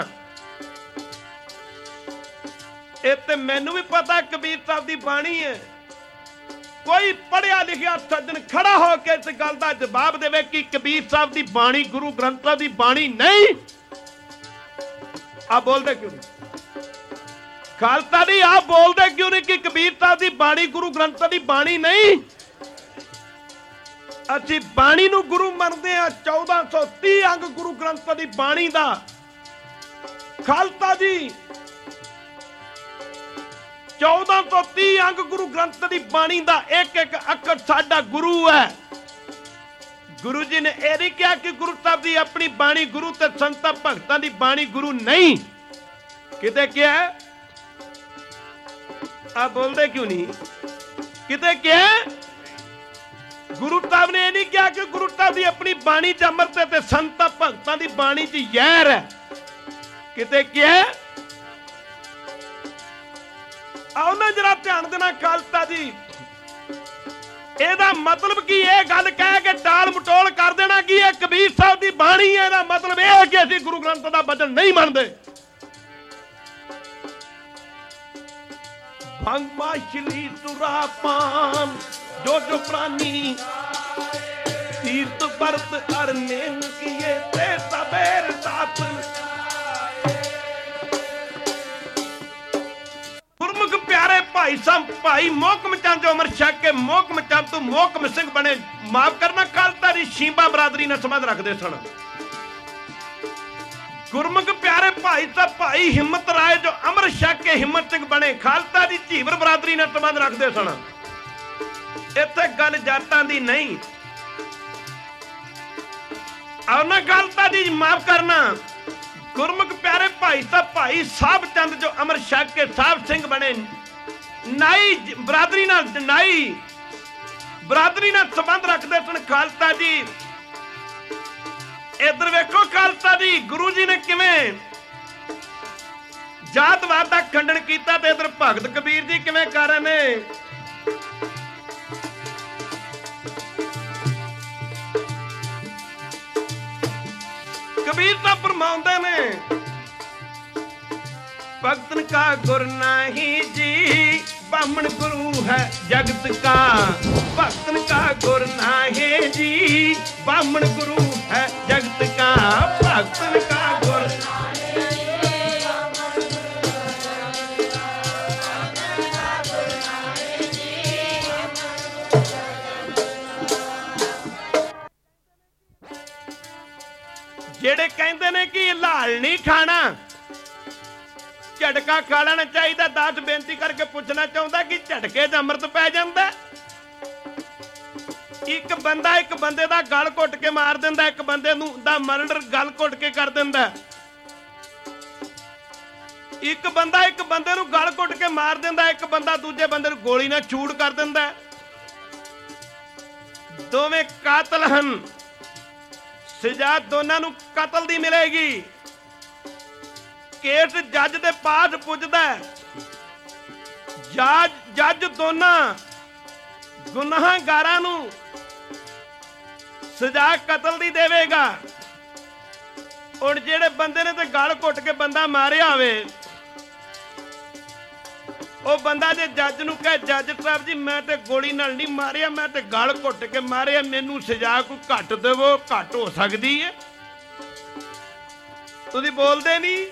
Speaker 1: ਇਹ ਤੇ ਮੈਨੂੰ ਵੀ ਪਤਾ ਕਬੀਰ ਸਾਹਿਬ ਦੀ ਬਾਣੀ ਹੈ। ਕੋਈ ਪੜ੍ਹਿਆ ਲਿਖਿਆ ਸੱਜਣ ਖੜਾ ਹੋ ਕੇ ਇਸ ਗੱਲ ਦਾ ਜਵਾਬ ਦੇਵੇ ਕਿ ਕਬੀਰ ਸਾਹਿਬ ਦੀ ਬਾਣੀ ਗੁਰੂ ਗ੍ਰੰਥ ਸਾਹਿਬ ਦੀ ਬਾਣੀ ਨਹੀਂ। ਆ ਬੋਲਦੇ ਕਿਉਂ ਨਹੀਂ ਖਾਲਸਾ ਜੀ? ਆ ਬੋਲਦੇ ਕਿਉਂ ਨਹੀਂ ਕਿ ਕਬੀਰ ਸਾਹਿਬ ਦੀ ਬਾਣੀ ਗੁਰੂ ਗ੍ਰੰਥ ਸਾਹਿਬ ਦੀ ਬਾਣੀ ਨਹੀਂ? ਅਸੀਂ ਬਾਣੀ ਨੂੰ ਗੁਰੂ ਮੰਨਦੇ ਆ। ਚੌਦਾਂ ਸੌ ਤੀਹ ਅੰਗ ਗੁਰੂ ਗ੍ਰੰਥ ਸਾਹਿਬ ਦੀ ਬਾਣੀ ਦਾ। ਖਾਲਸਾ ਜੀ, ਚੌਦਾਂ ਸੌ ਤੀਹ ਅੰਗ ਗੁਰੂ ਗ੍ਰੰਥ ਦੀ ਬਾਣੀ ਦਾ, ਇੱਕ ਇੱਕ ਅੱਖਰ ਸਾਡਾ ਗੁਰੂ ਹੈ। ਗੁਰੂ ਜੀ ਨੇ ਇਹ ਨਹੀਂ ਕਿਹਾ ਕਿ ਗੁਰੂ ਸਾਹਿਬ ਦੀ ਆਪਣੀ ਬਾਣੀ ਗੁਰੂ ਤੇ ਸੰਤਾਂ ਭਗਤਾਂ ਦੀ ਬਾਣੀ ਗੁਰੂ ਨਹੀਂ। ਕਿਤੇ ਕਿਹਾ? ਆ ਬੋਲਦੇ ਕਿਉਂ ਨਹੀਂ? ਕਿਤੇ ਕਿਹਾ? ਗੁਰੂ ਸਾਹਿਬ ਨੇ ਇਹ ਨਹੀਂ ਕਿਹਾ ਕਿ ਗੁਰੂ ਸਾਹਿਬ ਦੀ ਆਪਣੀ ਬਾਣੀ ਚ ਅੰਮ੍ਰਿਤ ਤੇ ਸੰਤਾਂ ਭਗਤਾਂ ਦੀ ਬਾਣੀ ਚ ਜ਼ਹਿਰ ਹੈ। ਕਿਤੇ ਕਿਹਾ? ਆਓ ਨਾ ਜਰਾ ਧਿਆਨ ਦੇਣਾ ਖਾਲਸਾ ਜੀ। ਇਹਦਾ ਮਤਲਬ ਕੀ ਇਹ ਗੱਲ ਕਹਿ ਕੇ ਟਾਲ ਮਟੋਲ ਕਰ ਦੇਣਾ ਕਿ ਇਹ ਕਬੀਰ ਸਾਹਿਬ ਦੀ ਬਾਣੀ ਹੈ, ਇਹਦਾ ਮਤਲਬ ਇਹ ਹੈ ਕਿ ਅਸੀਂ ਗੁਰੂ ਗ੍ਰੰਥ ਦਾ ਬਚਨ ਨਹੀਂ ਮੰਨਦੇ। ਭੰਗ ਮਾਛਲੀ ਸੁਰਾ ਪਾਨ ਜੋ ਜੋ ਪ੍ਰਾਨੀ, ਤੀਰਥ ਵਰਤ ਅਰ ਨੇਮ ਕੀਏ, ਤੇ ਸਬੇਰ ਦਾਤਨ। ਗੁਰਮੁਖ ਪਿਆਰੇ ਭਾਈ ਸਾਹਿਬ ਭਾਈ ਮੋਹਕਮ ਚੰਦ ਜੋ ਅਮਰ ਛਕ ਕੇ ਮੋਹਕਮ ਚੰਦ ਤੋਂ ਮੋਹਕਮ ਸਿੰਘ ਬਣੇ। ਮਾਫ ਕਰਨਾ, ਖਾਲਸਾ ਜੀ ਸ਼ੀਂਬਾ ਬਰਾਦਰੀ ਨਾਲ ਸੰਬੰਧ ਰੱਖਦੇ ਸਨ। ਗੁਰਮੁਖ ਪਿਆਰੇ ਭਾਈ ਸਾਹਿਬ ਭਾਈ ਹਿੰਮਤ ਰਾਏ ਜੋ ਅਮਰ ਛਕ ਕੇ ਹਿੰਮਤ ਸਿੰਘ ਬਣੇ। ਖਾਲਸਾ ਜੀ ਝੀਵਰ ਬਰਾਦਰੀ ਨਾਲ ਸੰਬੰਧ ਰੱਖਦੇ ਸਨ। ਇੱਥੇ ਗੱਲ ਜਾਤਾਂ ਦੀ ਨਹੀਂ। ਆਓ ਨਾ ਖਾਲਸਾ ਜੀ ਮਾਫ ਕਰਨਾ, ਗੁਰਮੁਖ ਪਿਆਰੇ ਭਾਈ ਸਾਹਿਬ ਭਾਈ ਸਾਹਿਬ ਚੰਦ ਜੋ ਅਮਰ ਛਕ ਕੇ ਸਾਹਿਬ ਸਿੰਘ ਬਣੇ। ਨਾਈ ਬਰਾਦਰੀ ਨਾਲ ਨਾਈ ਬਰਾਦਰੀ ਨਾਲ ਸੰਬੰਧ ਰੱਖਦੇ ਸਨ। ਖਾਲਸਾ ਜੀ ਇੱਧਰ ਵੇਖੋ ਖਾਲਸਾ ਜੀ, ਗੁਰੂ ਜੀ ਨੇ ਕਿਵੇਂ ਜਾਤਵਾਦ ਦਾ ਖੰਡਨ ਕੀਤਾ ਤੇ ਇੱਧਰ ਭਗਤ ਕਬੀਰ ਜੀ ਕਿਵੇਂ ਕਰ ਰਹੇ ਨੇ। ਕਬੀਰ ਤਾਂ ਫਰਮਾਉਂਦੇ ਨੇ, ਭਗਤਨ ਕਾ ਗੁਰ ਨਹੀਂ ਜੀ, ਬਾਮਣ ਗੁਰੂ ਹੈ ਜਗਤ ਕਾ। ਭਗਤਨ ਕਾ ਗੁਰ ਨਹੀਂ ਜੀ, ਬਾਮਣ ਗੁਰੂ ਹੈ ਜਗਤ ਕਾ। ਭਗਤਨ ਕਾ ਗੁਰ ਜਿਹੜੇ ਕਹਿੰਦੇ ਨੇ ਕਿ ਲਾਲ ਨਹੀਂ ਖਾਣਾ, ਝਟਕਾ ਖਾ ਲੈਣਾ ਚਾਹੀਦਾ। ਦਾਸ ਬੇਨਤੀ ਕਰਕੇ ਪੁੱਛਣਾ ਚਾਹੁੰਦਾ ਕਿ ਝਟਕੇ 'ਚ ਅੰਮ੍ਰਿਤ ਪੈ ਜਾਂਦਾ? ਇੱਕ ਬੰਦਾ ਇੱਕ ਬੰਦੇ ਦਾ ਗਲ ਘੁੱਟ ਕੇ ਮਾਰ ਦਿੰਦਾ, ਇੱਕ ਬੰਦੇ ਨੂੰ ਦਾ ਮਰਡਰ ਗਲ ਘੁੱਟ ਕੇ ਕਰ ਦਿੰਦਾ। ਇੱਕ ਬੰਦਾ ਇੱਕ ਬੰਦੇ ਨੂੰ ਗਲ ਘੁੱਟ ਕੇ ਮਾਰ ਦਿੰਦਾ, ਇੱਕ ਬੰਦਾ ਦੂਜੇ ਬੰਦੇ ਨੂੰ ਗੋਲੀ ਨਾਲ ਚੂੜ ਕਰ ਦਿੰਦਾ। ਦੋਵੇਂ ਕਾਤਲ ਹਨ, ਸਜ਼ਾ ਦੋਨਾਂ ਨੂੰ ਕਤਲ ਦੀ ਮਿਲੇਗੀ। ਕੇਸ ਜੱਜ ਦੇ ਪਾਸ ਪੁੱਜਦਾ, ਜੱਜ ਜੱਜ ਦੋਨਾਂ ਗੁਨਾਹਗਾਰਾਂ ਨੂੰ ਸਜ਼ਾ ਕਤਲ ਦੀ ਦੇਵੇਗਾ। ਹੁਣ ਜਿਹੜੇ ਬੰਦੇ ਨੇ ਤੇ ਗਲ ਘੁੱਟ ਕੇ ਬੰਦਾ ਮਾਰਿਆ ਹੋਵੇ, ਉਹ ਬੰਦਾ ਜੇ ਜੱਜ ਨੂੰ ਕਹੇ, ਜੱਜ ਸਾਹਿਬ ਜੀ ਮੈਂ ਤੇ ਗੋਲੀ ਨਾਲ ਨਹੀਂ ਮਾਰਿਆ, ਮੈਂ ਤੇ ਗਲ ਘੁੱਟ ਕੇ ਮਾਰਿਆ, ਮੈਨੂੰ ਸਜ਼ਾ ਕੋਈ ਘੱਟ ਦੇਵੋ, ਘੱਟ ਹੋ ਸਕਦੀ ਹੈ। ਤੁਸੀਂ ਬੋਲਦੇ ਨਹੀਂ।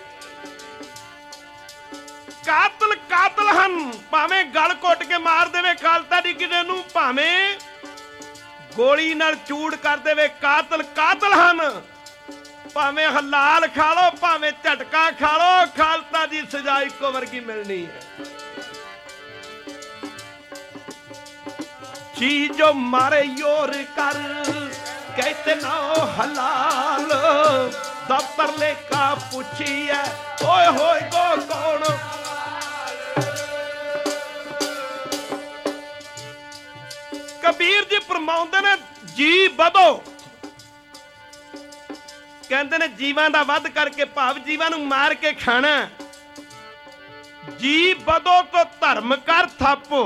Speaker 1: ਕਾਤਲ ਕਾਤਲ ਹਨ, ਭਾਵੇਂ ਗਲ ਘੁੱਟ ਕੇ ਮਾਰ ਦੇਵੇ ਖਾਲਸਾ ਦੀ ਕਿਸੇ ਨੂੰ, ਭਾਵੇਂ ਗੋਲੀ ਨਾਲ ਚੂੜ ਕਰ ਦੇਵੇ, ਕਾਤਲ ਕਾਤਲ ਹਨ। ਭਾਵੇਂ ਹਲਾਲ ਖਾ ਲੋ, ਭਾਵੇਂ ਝਟਕਾ ਖਾ ਲੋ, ਖਾਲਸਾ ਦੀ ਸਜ਼ਾ ਇੱਕੋ ਵਰਗੀ ਮਿਲਣੀ ਹੈ। ਜੀ ਜੋ ਮਾਰੇ ਯੋਰ ਕਰ कहते ना हलाल, दफ्तर लेखा पुछिए ओए होए गो कौन। कबीर जी फरमाउंदे ने जी बधो, कहते ने जीवां दा वध करके भाव जीवां नूं मार के खाना। जी बधो तो धर्म कर थापो,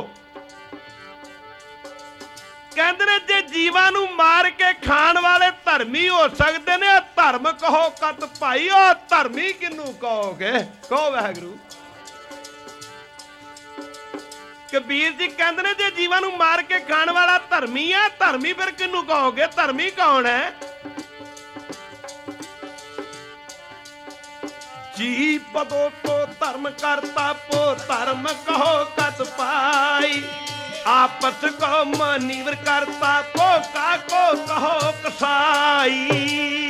Speaker 1: कहते ने जे जीवां नूं मार के खाण वाले धर्मी हो सकते ने, धर्म कहो कत भाई, ओ धर्मी किनू कहोगे, कहो वाहिगुरू। कबीर जी कहते ने जे जीवां नूं मार के खाण वाला धर्मी है, धर्मी फिर किनू कहोगे, धर्मी कौन है? जी बदो तो धर्म करता पो, धर्म कहो कत पाई, आपस को मनीवर करता को काको कहो कसाई।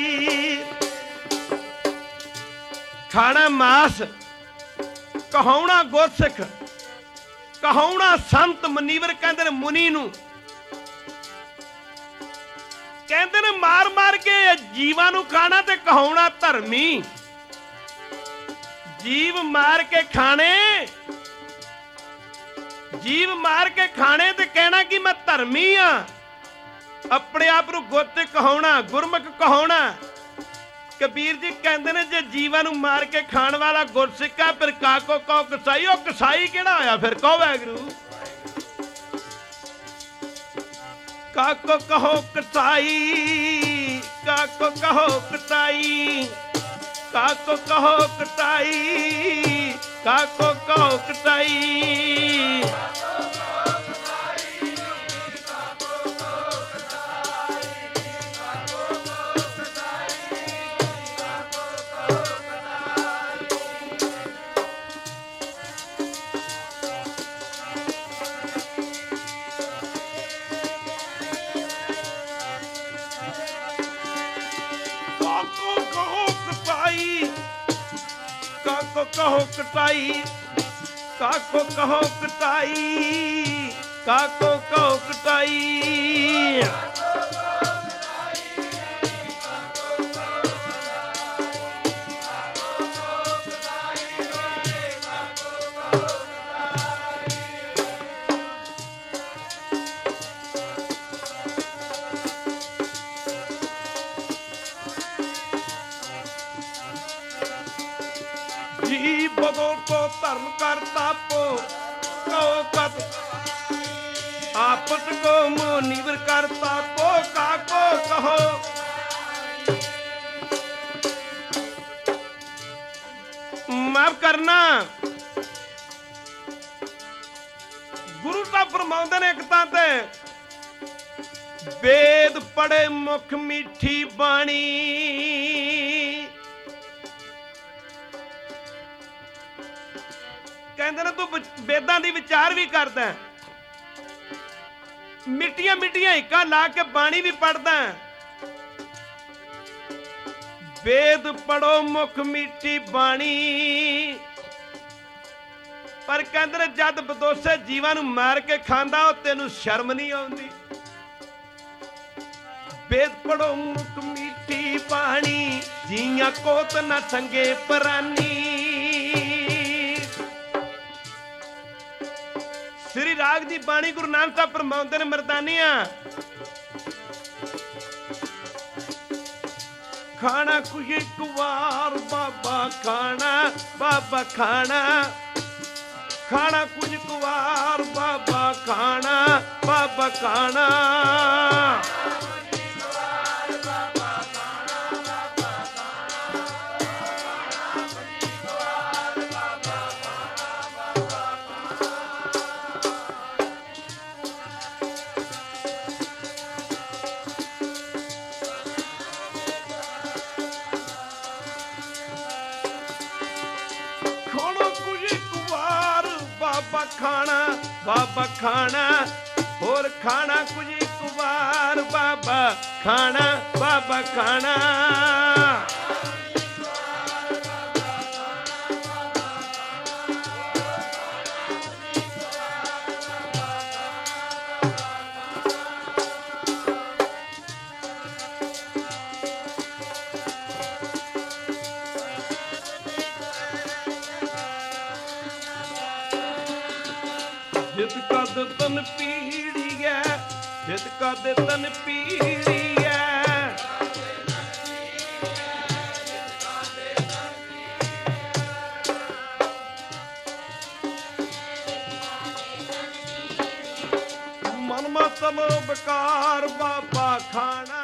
Speaker 1: खाना मास, कहाउना गुरसिख, कहाउना संत, मनीवर कहते ने मुनि नूं, कहते ने मार मार के जीवां नूं खाना ते कहाउना धर्मी। जीव मार के खाने, जीव मार के खाने ते कहना कि मैं धर्मी हाँ, अपने आप नूं गुरसिख कहाउना, गुरमुख कहाउना। कबीर जी कहते ने जे जीवां नूं मार के खाण वाला गुरसिख है, फिर काको कहो कसाई। ओ कसाई किहड़ा होया फिर, कहो वाहिगुरू। काको कहो कसाई, काको कहो कसाई, काको कहो कसाई, काको कहो कसाई। काको कहो कटाई, काको कहो कटाई, काको कहो कटाई। जी बदो तो धर्म करता पो, कहो कत आपस को मुनीवर करता पो, काको कहो। माफ करना, गुरु साहब फरमाउंदे ने एक तां ते वेद पढ़े मुख मीठी बाणी, कहते ने तू वेदां दी विचार भी करदा, मिट्टियां मिट्टियां हिक्का ला के बाणी भी पढ़दा। वेद पढ़ो मुख मीठी बाणी, पर कहते ने जद बदोसे जीवां नूं मार के खांदा, ओ तैनूं शर्म नहीं आउंदी। वेद पढ़ो मुख मीठी बाणी, जियां कोत ना संगे परानी। ਸ੍ਰੀ ਰਾਗ ਦੀ ਬਾਣੀ ਗੁਰੂ ਨਾਨਕ ਸਾਹਿਬ ਫਰਮਾਉਂਦੇ ਨੇ ਮਰਦਾਨੀਆਂ, ਖਾਣਾ ਕੁਝ ਇੱਕ ਵਾਰ ਬਾਬਾ ਖਾਣਾ, ਬਾਬਾ ਖਾਣਾ, ਖਾਣਾ ਕੁਝ ਇੱਕ ਵਾਰ ਬਾਬਾ ਖਾਣਾ, ਬਾਬਾ ਖਾਣਾ। ਬਾਬਾ ਖਾਣਾ, ਬਾਬਾ ਖਾਣਾ, ਹੋਰ ਖਾਣਾ ਕੁਝ ਇੱਕ ਵਾਰ ਬਾਬਾ ਖਾਣਾ, ਬਾਬਾ ਖਾਣਾ। ਜਿਤ ਕਦ ਤਨ ਪੀੜੀਐ, ਜਿਤ ਕਦ ਤਨ ਪੀੜੀਐ, ਮਨ ਮਤਲਬ ਬਕਾਰ ਬਾਬਾ ਖਾਣਾ।